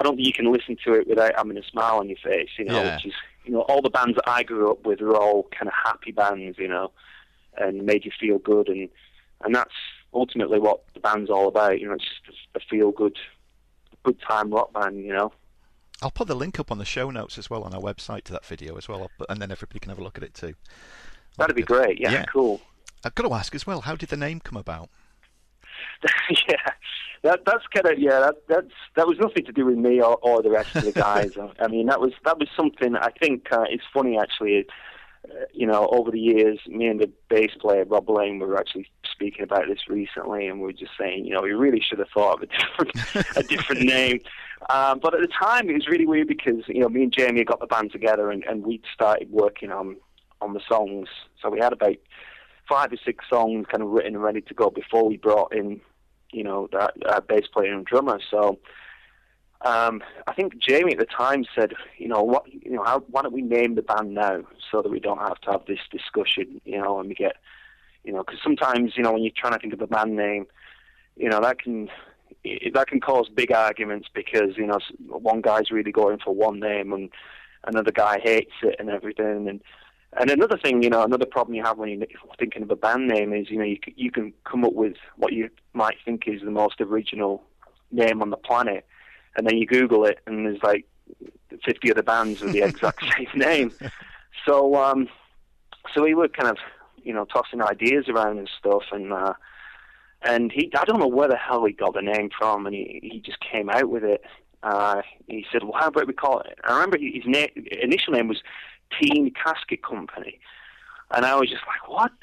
I don't think you can listen to it without having a smile on your face, you know, Yeah. which is, you know, all the bands that I grew up with were all kind of happy bands, you know, and made you feel good, and that's ultimately what the band's all about, you know. It's just a feel good time rock band, you know. I'll put the link up on the show notes as well on our website to that video as well, and then everybody can have a look at it too. That'd be great. Yeah, cool. I've got to ask as well, how did the name come about? Yeah, that's kind of that was nothing to do with me or the rest of the guys. I mean, that was something. I think it's funny actually. You know, over the years, me and the bass player Rob Lane were actually speaking about this recently, and we were just saying, you know, we really should have thought of a different name. But at the time, it was really weird because, you know, me and Jamie got the band together, and we'd started working on the songs. So we had about 5 or 6 songs kind of written and ready to go before we brought in, you know, that bass player and drummer. So I think Jamie at the time said, why don't we name the band now so that we don't have to have this discussion, you know, and we get, you know, because sometimes, you know, when you're trying to think of a band name, you know, that can cause big arguments because, you know, one guy's really going for one name and another guy hates it and everything. And another thing, you know, another problem you have when you're thinking of a band name is, you know, you can come up with what you might think is the most original name on the planet. And then you Google it, and there's like 50 other bands with the exact same name. So we were kind of, you know, tossing ideas around and stuff, and I don't know where the hell he got the name from, and he just came out with it. He said, well, how about we call it? I remember his initial name was Teen Casket Company. And I was just like, what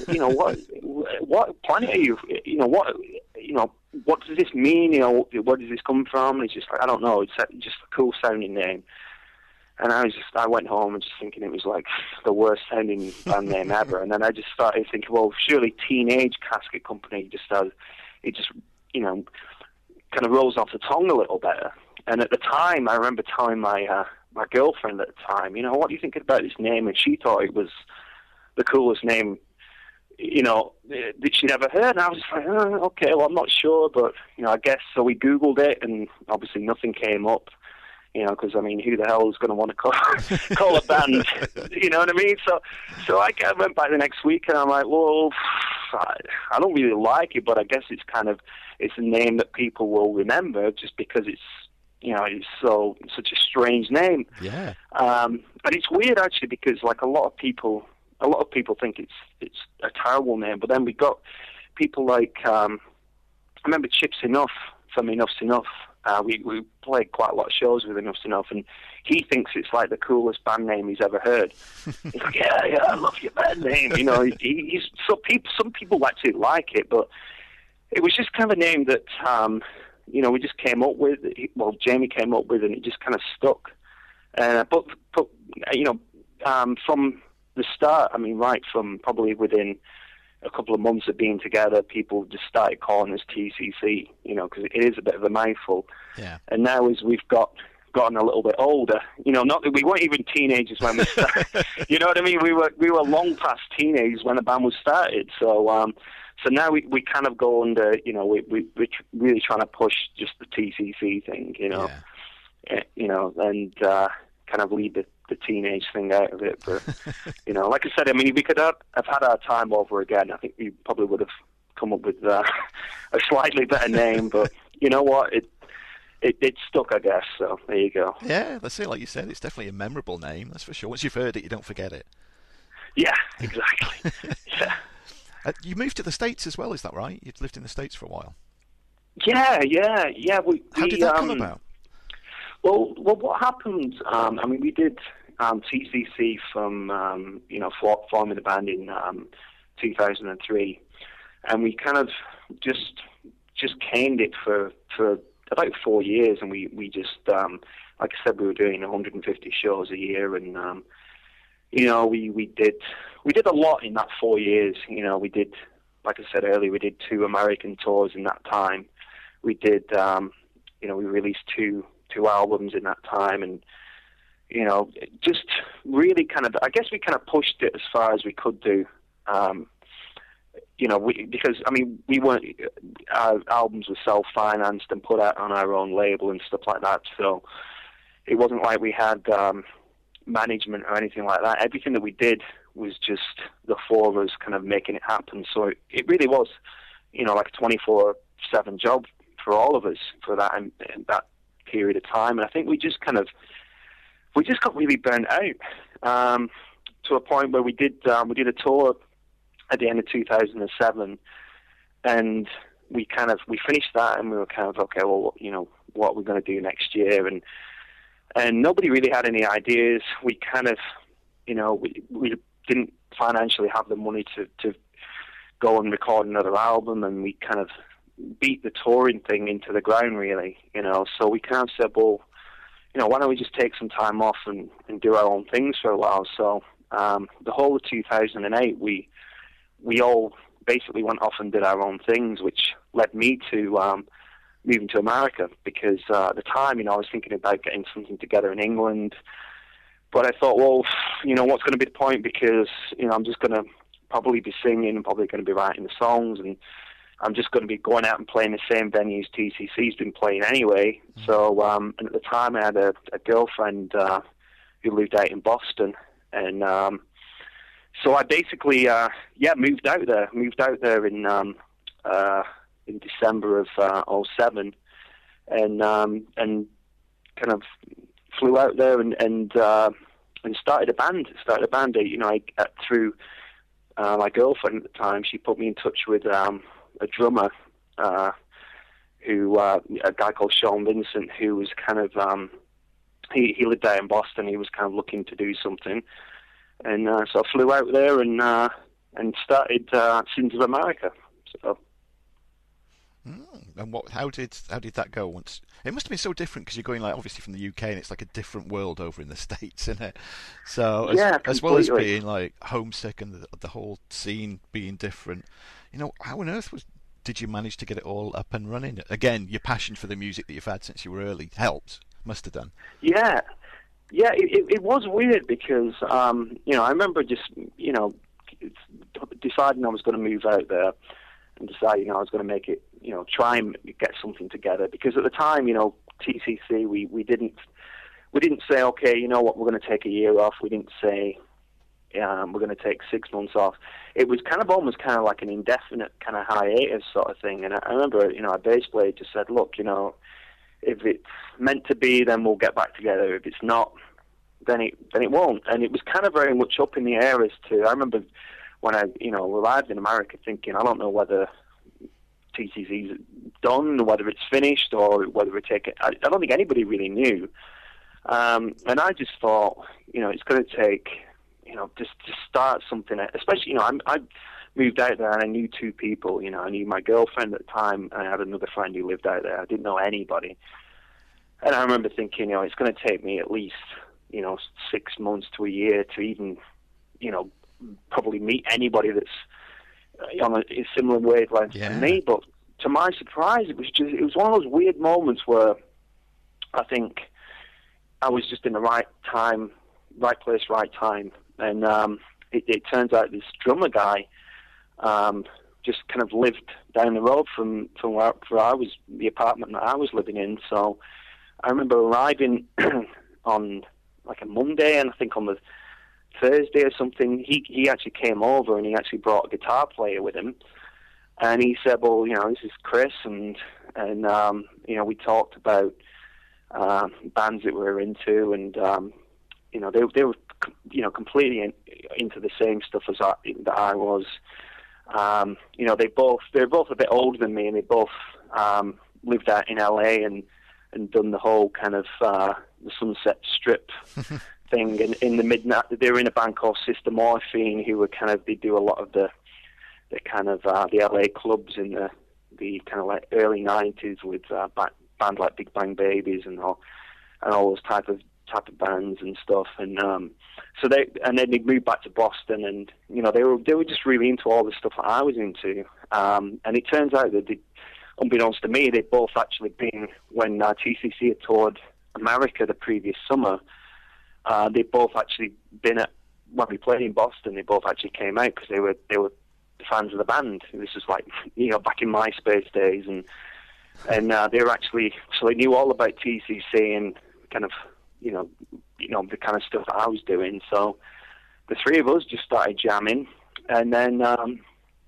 planet are you? What does this mean? You know, where does this come from? And he's just like, I don't know. It's just a cool sounding name. And I went home and just thinking it was like the worst sounding band name ever. And then I just started thinking, well, surely Teenage Casket Company you know, kind of rolls off the tongue a little better. And at the time, I remember telling my girlfriend at the time, you know, what do you think about this name? And she thought it was the coolest name, you know, that she'd ever heard. And I was just like, okay, well, I'm not sure, but, you know, I guess. So we Googled it, and obviously nothing came up, you know, because, I mean, who the hell is going to want to call a band, you know what I mean? So I went back the next week, and I'm like, well, I don't really like it, but I guess it's a name that people will remember just because it's, you know, it's such a strange name. Yeah. But it's weird, actually, because, like, a lot of people think it's a terrible name, but then we got people like I remember Chips Enough from Enough's Enough. We played quite a lot of shows with Enough's Enough, and he thinks it's like the coolest band name he's ever heard. He's like, yeah, I love your band name. You know, some people actually like it, but it was just kind of a name that you know, we just came up with. Well, Jamie came up with, and it just kind of stuck. But you know, from the start, I mean, right from probably within a couple of months of being together, people just started calling us TCC, you know, because it is a bit of a mouthful. Yeah. And now as we've gotten a little bit older, you know, not that we weren't even teenagers when we started. You know what I mean? We were long past teenagers when the band was started. So now we kind of go under, you know, we're really trying to push just the TCC thing, you know, you know, and kind of leave the teenage thing out of it. But, you know, like I said, I mean, we could have had our time over again. I think we probably would have come up with a slightly better name, but you know what? It stuck, I guess, so there you go. Yeah, that's it. Like you said, it's definitely a memorable name, that's for sure. Once you've heard it, you don't forget it. Yeah, exactly. Yeah. You moved to the States as well, is that right? You'd lived in the States for a while. Yeah. How did that come about? Well, what happened? I mean, we did TCC from you know, forming the band in 2003, and we kind of just caned it for about 4 years, and we just like I said, we were doing 150 shows a year, and you know, we did a lot in that 4 years. You know, we did, like I said earlier, we did 2 American tours in that time. We did, you know, we released two albums in that time, and you know, just really kind of, I guess we kind of pushed it as far as we could do. you know, because I mean, we weren't, our albums were self-financed and put out on our own label and stuff like that. So it wasn't like we had management or anything like that. Everything that we did was just the four of us kind of making it happen. So it really was, you know, like a 24/7 job for all of us for that and that period of time. And I think we just got really burnt out to a point where we did a tour at the end of 2007, and we finished that, and we were kind of, okay, well, you know, what are we going to do next year? And nobody really had any ideas. We kind of, you know, we didn't financially have the money to go and record another album, and we kind of beat the touring thing into the ground, really, you know. So we kind of said, well, you know, why don't we just take some time off and do our own things for a while? So the whole of 2008, we all basically went off and did our own things, which led me to moving to America, because at the time, you know, I was thinking about getting something together in England. But I thought, well, you know, what's going to be the point? Because, you know, I'm just going to probably be singing, probably going to be writing the songs, and I'm just going to be going out and playing the same venues TCC's been playing anyway. So, and at the time, I had a girlfriend who lived out in Boston, and so I basically, moved out there in December of 2007, and kind of flew out there and started a band. You know, through my girlfriend at the time, she put me in touch with a drummer, who a guy called Sean Vincent, who was kind of he lived there in Boston. He was kind of looking to do something. And so I flew out there and started Sins of America. So. And how did that go? Once it must have been so different, because you're going, like, obviously from the UK, and it's like a different world over in the States, isn't it? So as well as being like homesick and the whole scene being different, you know, how on earth did you manage to get it all up and running? Again, your passion for the music that you've had since you were early must have done. Yeah. Yeah, it was weird because, you know, I remember just, you know, deciding I was going to move out there and deciding I was going to make it, you know, try and get something together. Because at the time, you know, TCC, we didn't say, okay, you know what, we're going to take a year off. We didn't say we're going to take 6 months off. It was kind of almost kind of like an indefinite kind of hiatus sort of thing. And I remember, you know, our bass player just said, look, you know, if it's meant to be, then we'll get back together. If it's not, then it won't. And it was kind of very much up in the air as to. I remember when I, you know, arrived in America, thinking, I don't know whether TCC's done, whether it's finished, or whether we take it. I don't think anybody really knew. And I just thought, you know, it's going to take, you know, just to start something. Especially, you know, I moved out there and I knew two people. You know, I knew my girlfriend at the time, and I had another friend who lived out there. I didn't know anybody. And I remember thinking, you know, it's going to take me at least, you know, 6 months to a year to even, you know, probably meet anybody that's on a similar wavelength to me. But to my surprise, it was one of those weird moments where I think I was just in the right time, right place, right time. And it turns out this drummer guy just kind of lived down the road from where I was, the apartment that I was living in. So I remember arriving on like a Monday, and I think on the Thursday or something, he actually came over and he actually brought a guitar player with him. And he said, well, you know, this is Chris, and you know, we talked about bands that we were into, and you know, they were, you know, completely into the same stuff as that I was. You know, they're both a bit older than me, and they both lived out in LA and done the whole kind of the Sunset Strip thing. In the midnight, they were in a band called Sister Morphine, who were they do a lot of the kind of the LA clubs in the kind of like early '90s with bands like Big Bang Babies and all those type of bands and stuff. And so then they moved back to Boston, and you know, they were just really into all the stuff that I was into. And it turns out that unbeknownst to me, they'd both actually been, when TCC had toured America the previous summer, they'd both actually been when we played in Boston. They both actually came out because they were fans of the band. This was like, you know, back in MySpace days, and they were actually, so they knew all about TCC and kind of, you know the kind of stuff that I was doing. So the three of us just started jamming, and then it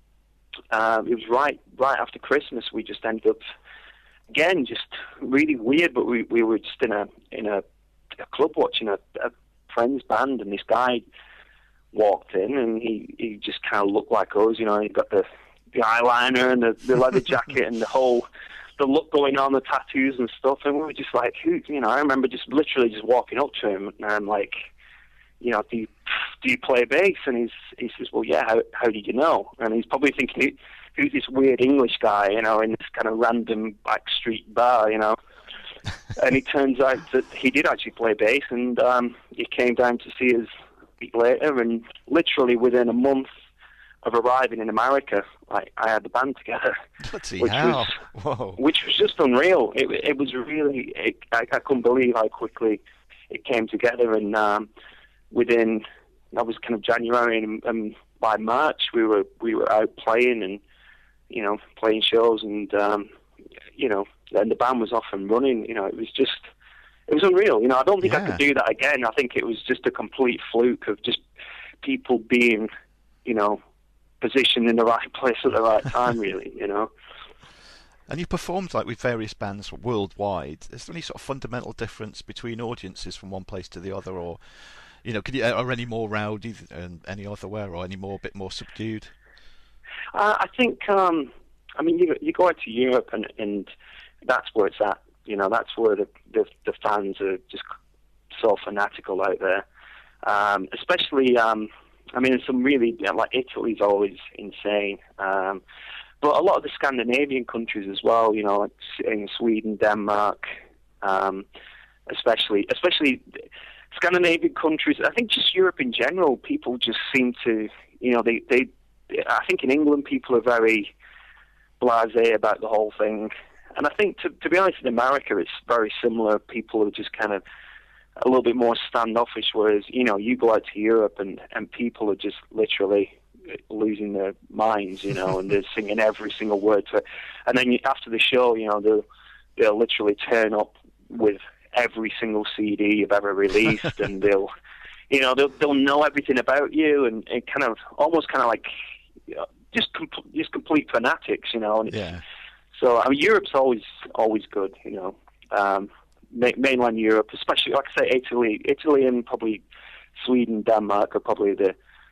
was right after Christmas. We just ended up, again, just really weird, but we were just in a club watching a friend's band, and this guy walked in, and he just kind of looked like us, you know. He got the eyeliner and the leather jacket and the look going on, the tattoos and stuff, and we were just like, who, you know, I remember just literally just walking up to him, and I'm like, you know, do you play bass? And he says, well, yeah, how did you know? And he's probably thinking, who's this weird English guy, you know, in this kind of random backstreet bar, you know? And it turns out that he did actually play bass, and he came down to see us a week later, and literally within a month of arriving in America, I had the band together, which was just unreal. It was really, I couldn't believe how quickly it came together, and within, that was kind of January, and by March we were out playing, and, you know, playing shows, and you know, and the band was off and running. You know, it was unreal. You know, I don't think I could do that again. I think it was just a complete fluke of just people being, you know, positioned in the right place at the right time, really, you know. And you performed like with various bands worldwide. Is there any sort of fundamental difference between audiences from one place to the other, or, you know, are any more rowdy than any other where, or any more a bit more subdued? I think, I mean, you go out to Europe, and that's where it's at. You know, that's where the fans are just so fanatical out there. Especially, I mean, some really, like Italy's always insane. But a lot of the Scandinavian countries as well, you know, like in Sweden, Denmark, especially Scandinavian countries. I think just Europe in general, people just seem to, you know, I think in England people are very blasé about the whole thing. And I think, to be honest, in America it's very similar. People are just kind of a little bit more standoffish, whereas, you know, you go out to Europe and people are just literally losing their minds, you know, and they're singing every single word to it. And then after the show, you know, they'll literally turn up with every single CD you've ever released, and they'll know everything about you, and kind of almost kind of like, you know, just complete fanatics, you know. And so, I mean, Europe's always good, you know. Mainland Europe, especially, like I say, Italy, and probably Sweden, Denmark are probably the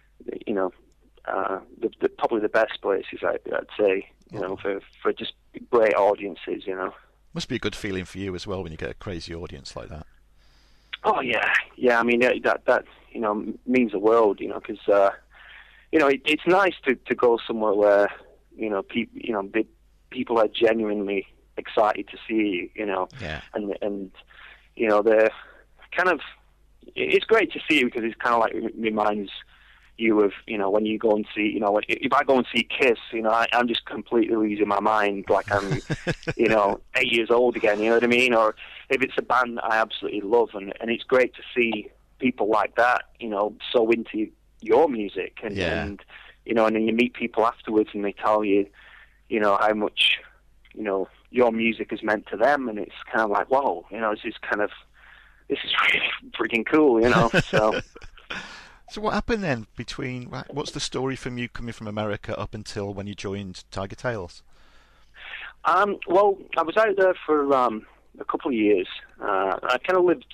probably the best places, I'd say, you know, for just great audiences, you know. Must be a good feeling for you as well when you get a crazy audience like that. Oh yeah. I mean, that you know, means the world, you know, because you know, it's nice to go somewhere where, you know, people are genuinely excited to see you, you know, and you know, they're kind of, it's great to see, because it's kind of like reminds you of, you know, when you go and see, you know, if I go and see Kiss, you know, I'm just completely losing my mind, like I'm, you know, 8 years old again, you know what I mean? Or if it's a band that I absolutely love, and it's great to see people like that, you know, so into your music, and you know, and then you meet people afterwards, and they tell you, you know, how much, you know, your music has meant to them, and it's kind of like, wow, you know, this is really freaking cool, you know. So what happened then between, what's the story from you coming from America up until when you joined Tiger Tails? Well, I was out there for a couple of years. I kind of lived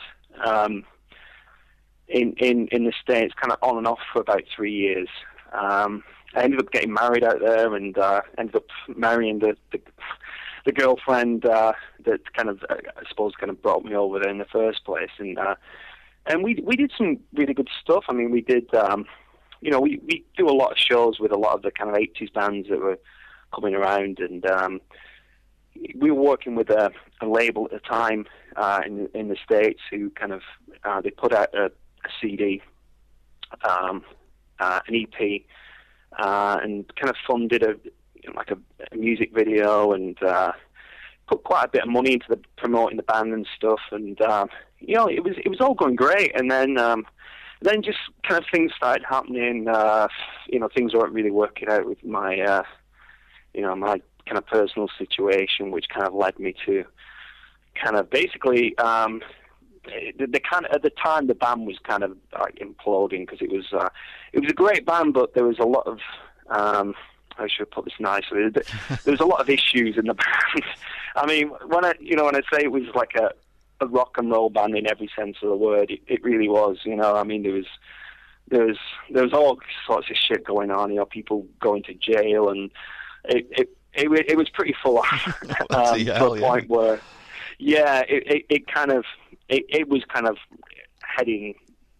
in the States kind of on and off for about 3 years. I ended up getting married out there, and ended up marrying the girlfriend that kind of, I suppose, kind of brought me over there in the first place. And we did some really good stuff. I mean, we did, you know, we do a lot of shows with a lot of the kind of 80s bands that were coming around, and we were working with a label at the time in the States who kind of, they put out a CD, an EP, and kind of funded a music video, and put quite a bit of money into promoting the band and stuff, and you know, it was all going great. And then then just kind of things started happening. Things weren't really working out with my, my kind of personal situation, which kind of led me to kind of basically, the kind of, at the time the band was kind of like imploding, because it was a great band, but there was a lot of, I should put this nicely, there was a lot of issues in the band. I mean, when I say it was like a rock and roll band in every sense of the word, it really was. I mean, there was all sorts of shit going on. People going to jail, and it was pretty full on to a point where, it was kind of heading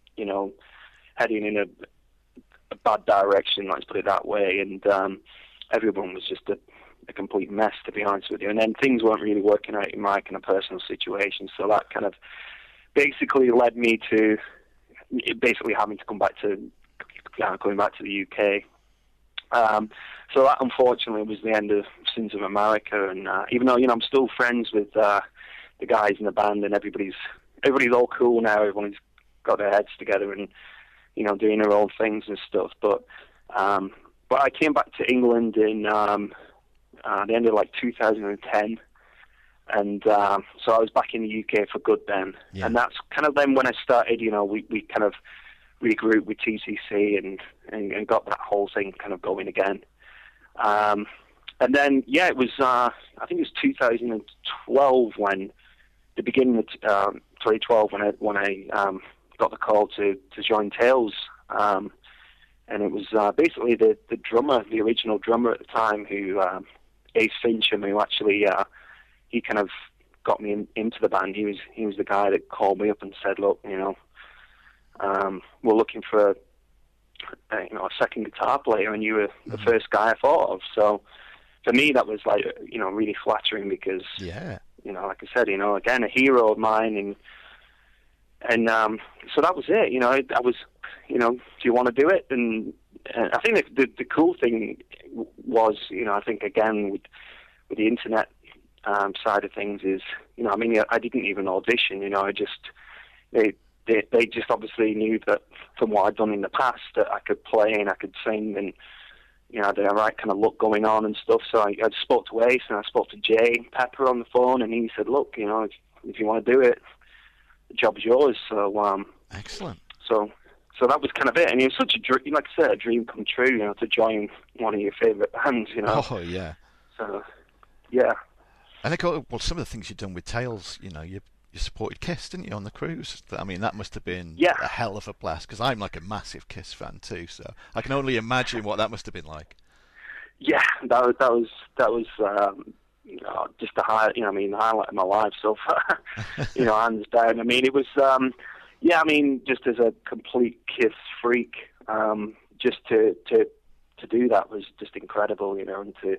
in a bad direction. Let's put it that way, and everyone was just a complete mess, to be honest with you. And then things weren't really working out in my kind of personal situation, so that kind of basically led me to basically having to come back to going back to the UK. So that unfortunately was the end of Sins of America. And even though I'm still friends with the guys in the band, and everybody's all cool now. Everyone's got their heads together and doing their own things and stuff. But I came back to England in the end of 2010, and so I was back in the UK for good then. Yeah. And that's kind of then when I started. We kind of regrouped with TCC and got that whole thing kind of going again. And then it was I think it was 2012 when the beginning of 2012 when I got the call to join Tails. And it was basically the drummer, the original drummer at the time, who Ace Fincham, who actually he kind of got me into the band. He was the guy that called me up and said, "Look, we're looking for a second guitar player, and you were the first guy I thought of." So for me, that was really flattering, because like I said, again, a hero of mine, and so that was it. I was, do you want to do it? And I think the cool thing was, I think again with the internet side of things is, I didn't even audition. They just obviously knew that from what I'd done in the past, that I could play and I could sing, and I had the right kind of look going on and stuff. So I spoke to Ace, and I spoke to Jay Pepper on the phone, and he said, "Look, if you want to do it, the job's yours." So excellent. So that was kind of it, and it was such a dream, like I said, a dream come true, to join one of your favourite bands, Oh yeah. So, yeah. And some of the things you've done with Tails, you supported Kiss, didn't you, on the cruise? I mean, that must have been a hell of a blast, because I'm like a massive Kiss fan too, so I can only imagine what that must have been like. Yeah, that was just the highlight, the highlight of my life so far. Hands down. I mean, it was, just as a complete Kiss freak, just to do that was just incredible, and to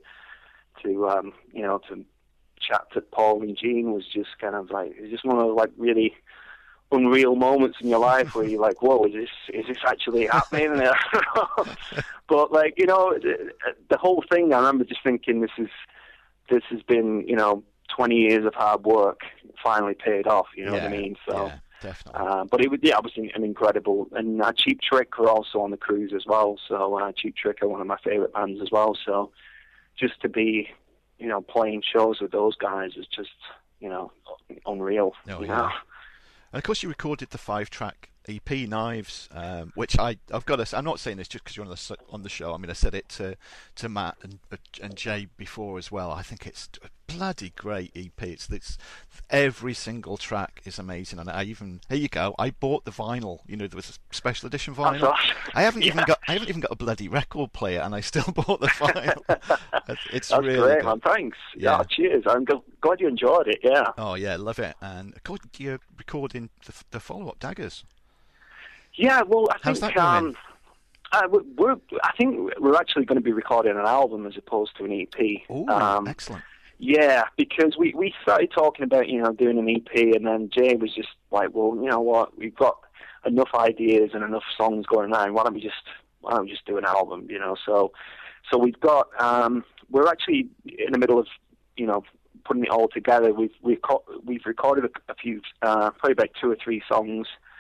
chat to Paul and Gene was just kind of like, it was just one of those really unreal moments in your life where you're like, whoa, is this actually happening? But the whole thing, I remember just thinking, this has been 20 years of hard work finally paid off. You know what I mean? So. Yeah. Definitely. But it was an incredible, and Cheap Trick were also on the cruise as well. So Cheap Trick are one of my favourite bands as well. So just to be, playing shows with those guys is just, unreal. Oh, yeah. And of course, you recorded the 5-track EP Knives, which I've got to. I'm not saying this just because you're on the show. I mean, I said it to Matt and Jay before as well. I think it's a bloody great EP. It's every single track is amazing, and here you go. I bought the vinyl. There was a special edition vinyl. I haven't even got a bloody record player, and I still bought the vinyl. It's That's really great, good. Man. Thanks. Yeah, cheers. I'm glad you enjoyed it. Yeah. Oh yeah, love it. And according to your recording, the follow-up Daggers. Yeah, well, I How's think that going? I think we're actually going to be recording an album as opposed to an EP. Oh, excellent. Yeah, because we started talking about doing an EP, and then Jay was just like, well, you know what, we've got enough ideas and enough songs going around. Why don't we just do an album? So we've got we're actually in the middle of putting it all together. We've recorded a few, probably about 2 or 3 songs.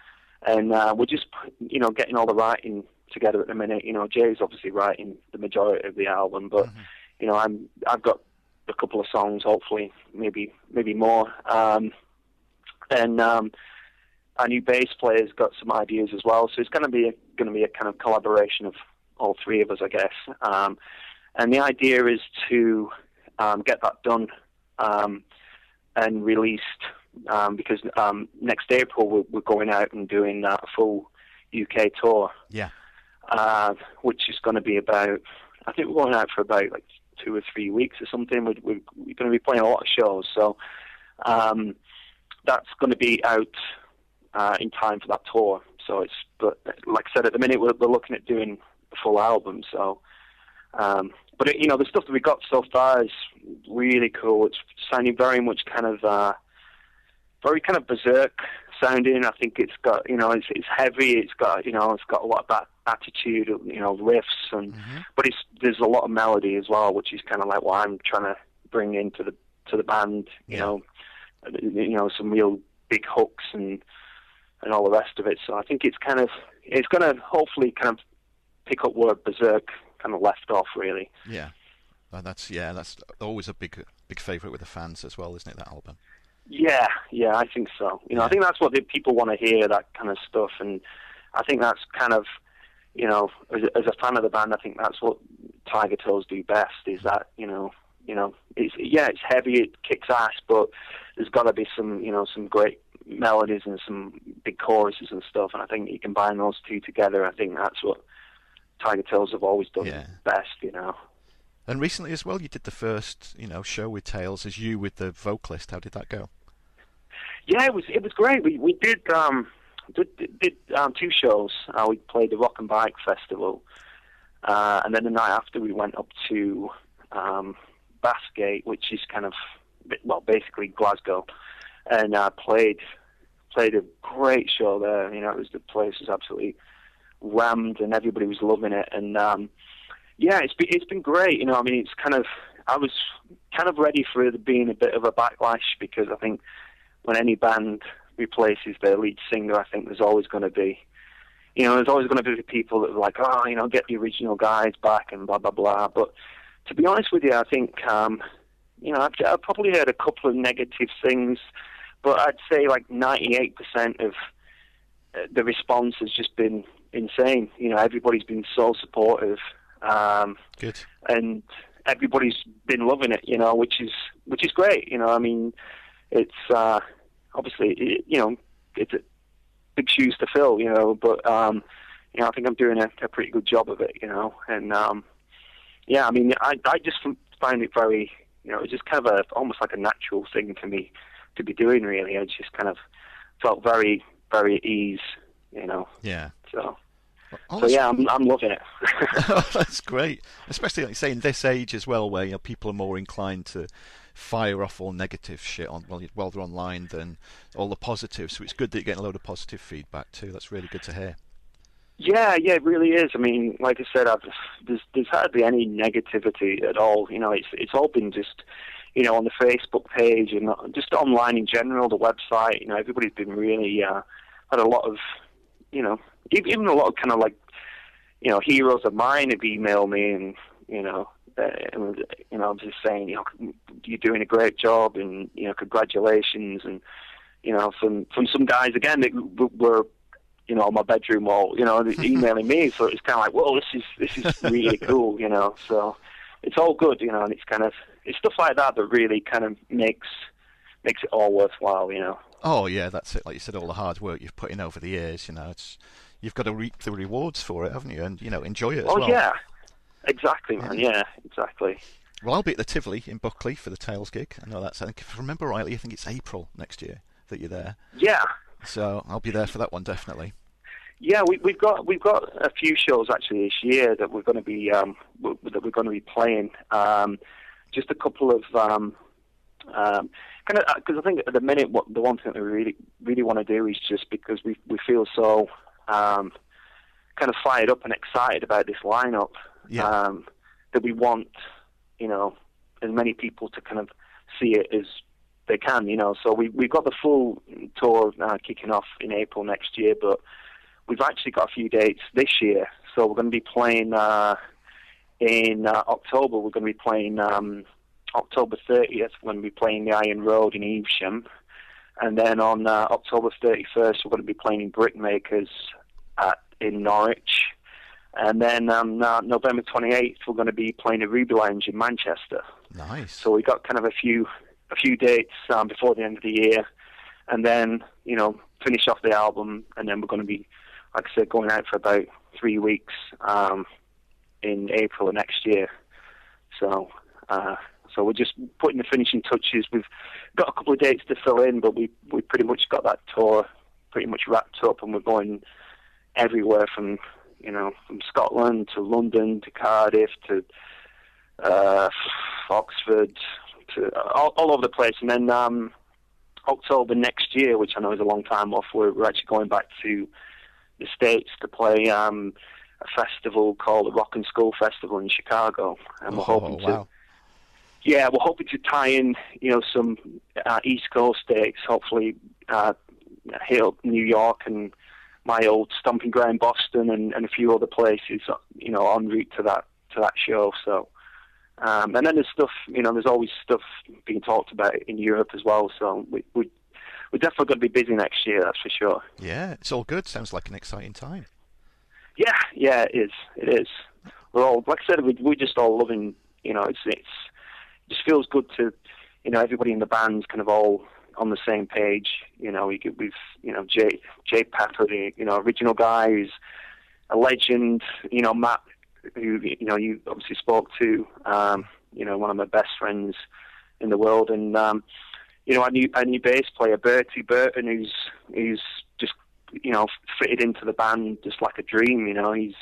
and we're just getting all the writing together at the minute. Jay's obviously writing the majority of the album, but I've got a couple of songs, hopefully, maybe more, and our new bass player's got some ideas as well. So it's going to be a kind of collaboration of all three of us, I guess. And the idea is to get that done and released because next April we're going out and doing a full UK tour. Yeah. Which is going to be about, I think we're going out for about like 2 or 3 weeks or something. We're going to be playing a lot of shows, so that's going to be out in time for that tour. So but like I said, at the minute we're looking at doing a full album. So, but the stuff that we got so far is really cool. It's sounding very much very kind of berserk sounding. I think it's got it's heavy. It's got a lot of that attitude, riffs, and but there's a lot of melody as well, which is kind of like what I'm trying to bring into the band. Some real big hooks and all the rest of it. So I think it's going to hopefully kind of pick up where Berserk kind of left off, really. Yeah, that's always a big favourite with the fans as well, isn't it? That album. Yeah, I think so. I think that's what the people want to hear, that kind of stuff, and I think that's kind of, as a fan of the band, I think that's what Tiger Toes do best. Is that it's heavy, it kicks ass, but there's got to be some great melodies and some big choruses and stuff. And I think you combine those two together. I think that's what Tiger Toes have always done best. And recently as well, you did the first, show with Tails as you with the vocalist. How did that go? Yeah, it was great. We did 2 shows. We played the Rock and Bike Festival, and then the night after we went up to Bathgate, which is kind of basically Glasgow, and played a great show there. The place was absolutely rammed, and everybody was loving it. And it's been great. I was kind of ready for it being a bit of a backlash, because I think when any band replaces their lead singer, I think there's always going to be people that are like, get the original guys back and blah blah blah. But to be honest with you, I think I've probably heard a couple of negative things, but I'd say like 98% of the response has just been insane. Everybody's been so supportive. Good. And everybody's been loving it, which is great. It's obviously it's a big shoes to fill, but I think I'm doing a pretty good job of it, and I just find it very, it's just kind of almost like a natural thing for me to be doing, really. I just kind of felt very, very at ease, Yeah. So yeah, I'm loving it. That's great, especially like you say in this age as well, where people are more inclined to fire off all negative shit while they're online than all the positives. So it's good that you're getting a load of positive feedback too. That's really good to hear. Yeah, it really is. I mean, like I said, there's hardly any negativity at all. It's all been just, on the Facebook page and just online in general, the website. Everybody's been really had a lot of, even a lot of kind of like, heroes of mine have emailed me and, I'm just saying, you're doing a great job and, congratulations. And, from some guys, again, that were, on my bedroom wall, emailing me. So it's kind of like, whoa, this is really cool, So it's all good, and it's stuff like that that really kind of makes it all worthwhile, Oh yeah, that's it. Like you said, all the hard work you've put in over the years, you've got to reap the rewards for it, haven't you? And enjoy it as well. Oh yeah, exactly, man. Yeah, exactly. Well, I'll be at the Tivoli in Buckley for the Tails gig. I think if I remember rightly, I think it's April next year that you're there. Yeah. So I'll be there for that one, definitely. Yeah, we've got a few shows actually this year that we're going to be playing. Just a couple of kind of, because I think at the minute the one thing that we really want to do is just because we feel so kind of fired up and excited about this lineup, that we want as many people to kind of see it as they can, you know. So we've got the full tour kicking off in April next year, but we've actually got a few dates this year. So we're going to be playing in October. We're going to be playing October 30th. We're going to be playing the Iron Road in Evesham, and then on October 31st we're going to be playing in Brickmakers in Norwich, and then November 28th we're going to be playing at Ruby Lounge in Manchester. Nice. So we got kind of a few dates before the end of the year, and then, you know, finish off the album, and then we're going to be, like I said, going out for about 3 weeks in April of next year. So we're just putting the finishing touches. We've got a couple of dates to fill in, but we pretty much got that tour pretty much wrapped up, and we're going everywhere from Scotland to London to Cardiff to Oxford, to all over the place. And then October next year, which I know is a long time off, we're actually going back to the States to play a festival called the Rock and School Festival in Chicago, and we're hoping to tie in, you know, some East Coast dates. Hopefully, hit up New York and my old stomping ground, Boston, and a few other places, you know, en route to that show. So, and then there's stuff, you know, there's always stuff being talked about in Europe as well. So we're definitely going to be busy next year, that's for sure. Yeah, it's all good. Sounds like an exciting time. Yeah, it is. It is. We're all, like I said, we're just all loving, you know, it just feels good to, you know, everybody in the band's kind of all on the same page. You know, we've, you know, Jay Pepper, the, you know, original guy who's a legend, you know, Matt, who, you know, you obviously spoke to, you know, one of my best friends in the world, and, you know, our new bass player, Bertie Burton, who's just, you know, fitted into the band just like a dream. You know, he's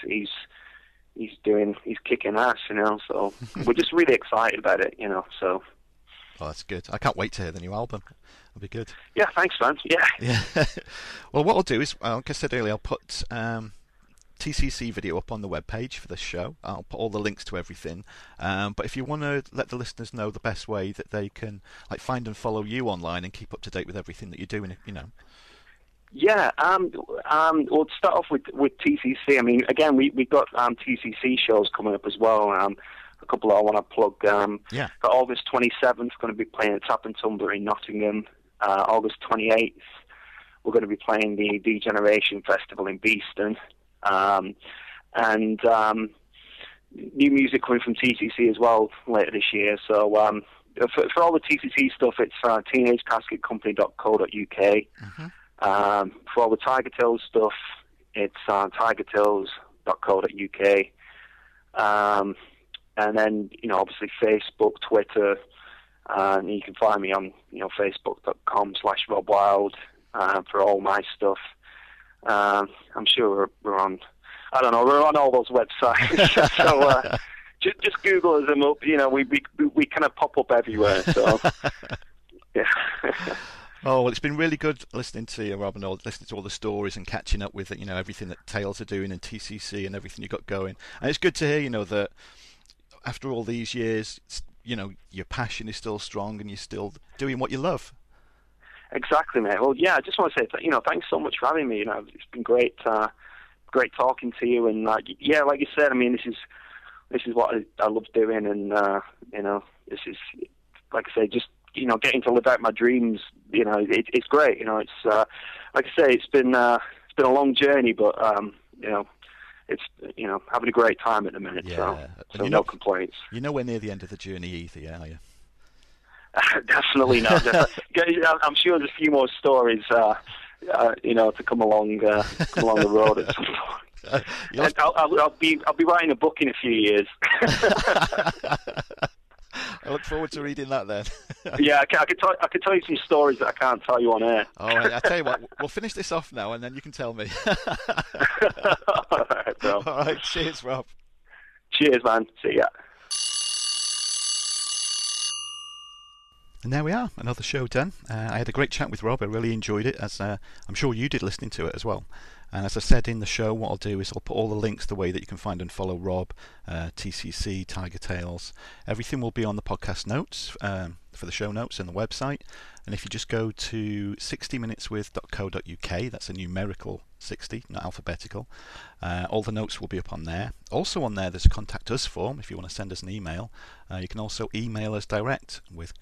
kicking ass, you know, so we're just really excited about it, you know, so. Oh, that's good. I can't wait to hear the new album. It'll be good. Yeah, thanks, man. Yeah. Well, what I'll do is, like I said earlier, I'll put TCC video up on the webpage for the show. I'll put all the links to everything. But if you want to let the listeners know the best way that they can, like, find and follow you online and keep up to date with everything that you're doing, you know. Yeah, we'll start off with TCC. I mean, again, we got TCC shows coming up as well. A couple I want to plug. For August 27th, going to be playing at Tap and Tumbler in Nottingham. August 28th, we're going to be playing the Degeneration Festival in Beeston. And new music coming from TCC as well later this year. So for all the TCC stuff, it's teenagecasketcompany.co.uk. Mm-hmm. For all the Tiger Tales stuff, it's tigertales.co.uk. And then, you know, obviously Facebook, Twitter, and you can find me on, you know, facebook.com/Rob Wild for all my stuff. I'm sure we're on, I don't know, we're on all those websites. So just Google them up. You know, we kind of pop up everywhere. So yeah. Oh, well, it's been really good listening to you, Rob, and listening to all the stories and catching up with, you know, everything that Tales are doing and TCC and everything you've got going. And it's good to hear, you know, that after all these years, you know, your passion is still strong and you're still doing what you love. Exactly, mate. Well, yeah, I just want to say, you know, thanks so much for having me. You know, it's been great talking to you. And yeah, like you said, I mean, this is what I love doing, and you know, this is, like I say, just, you know, getting to live out my dreams. You know, it's great. You know, it's like I say, it's been a long journey, but you know, it's, you know, having a great time at the minute. Yeah. So no complaints. You're nowhere near the end of the journey either, are you? Definitely not. I'm sure there's a few more stories, you know, to come along the road at some point. I'll be writing a book in a few years. I look forward to reading that then. Yeah, I could tell you some stories that I can't tell you on air. All right, I tell you what, we'll finish this off now, and then you can tell me. All right, bro. All right, cheers, Rob. Cheers, man. See ya. And there we are, another show done. I had a great chat with Rob. I really enjoyed it, as I'm sure you did listening to it as well. And as I said in the show, what I'll do is I'll put all the links the way that you can find and follow Rob, TCC, Tiger Tales. Everything will be on the podcast notes for the show notes and the website. And if you just go to 60minuteswith.co.uk, that's a numerical 60, not alphabetical, all the notes will be up on there. Also on there, there's a contact us form if you want to send us an email. You can also email us direct with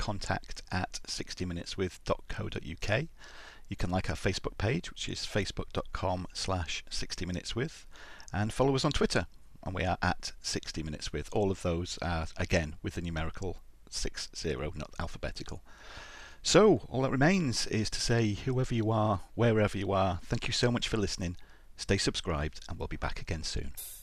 contact@60minuteswith.co.uk. You can like our Facebook page, which is facebook.com/60minuteswith, and follow us on Twitter, and we are at 60minuteswith. All of those are, again, with the numerical 60, not alphabetical. So, all that remains is to say, whoever you are, wherever you are, thank you so much for listening. Stay subscribed, and we'll be back again soon.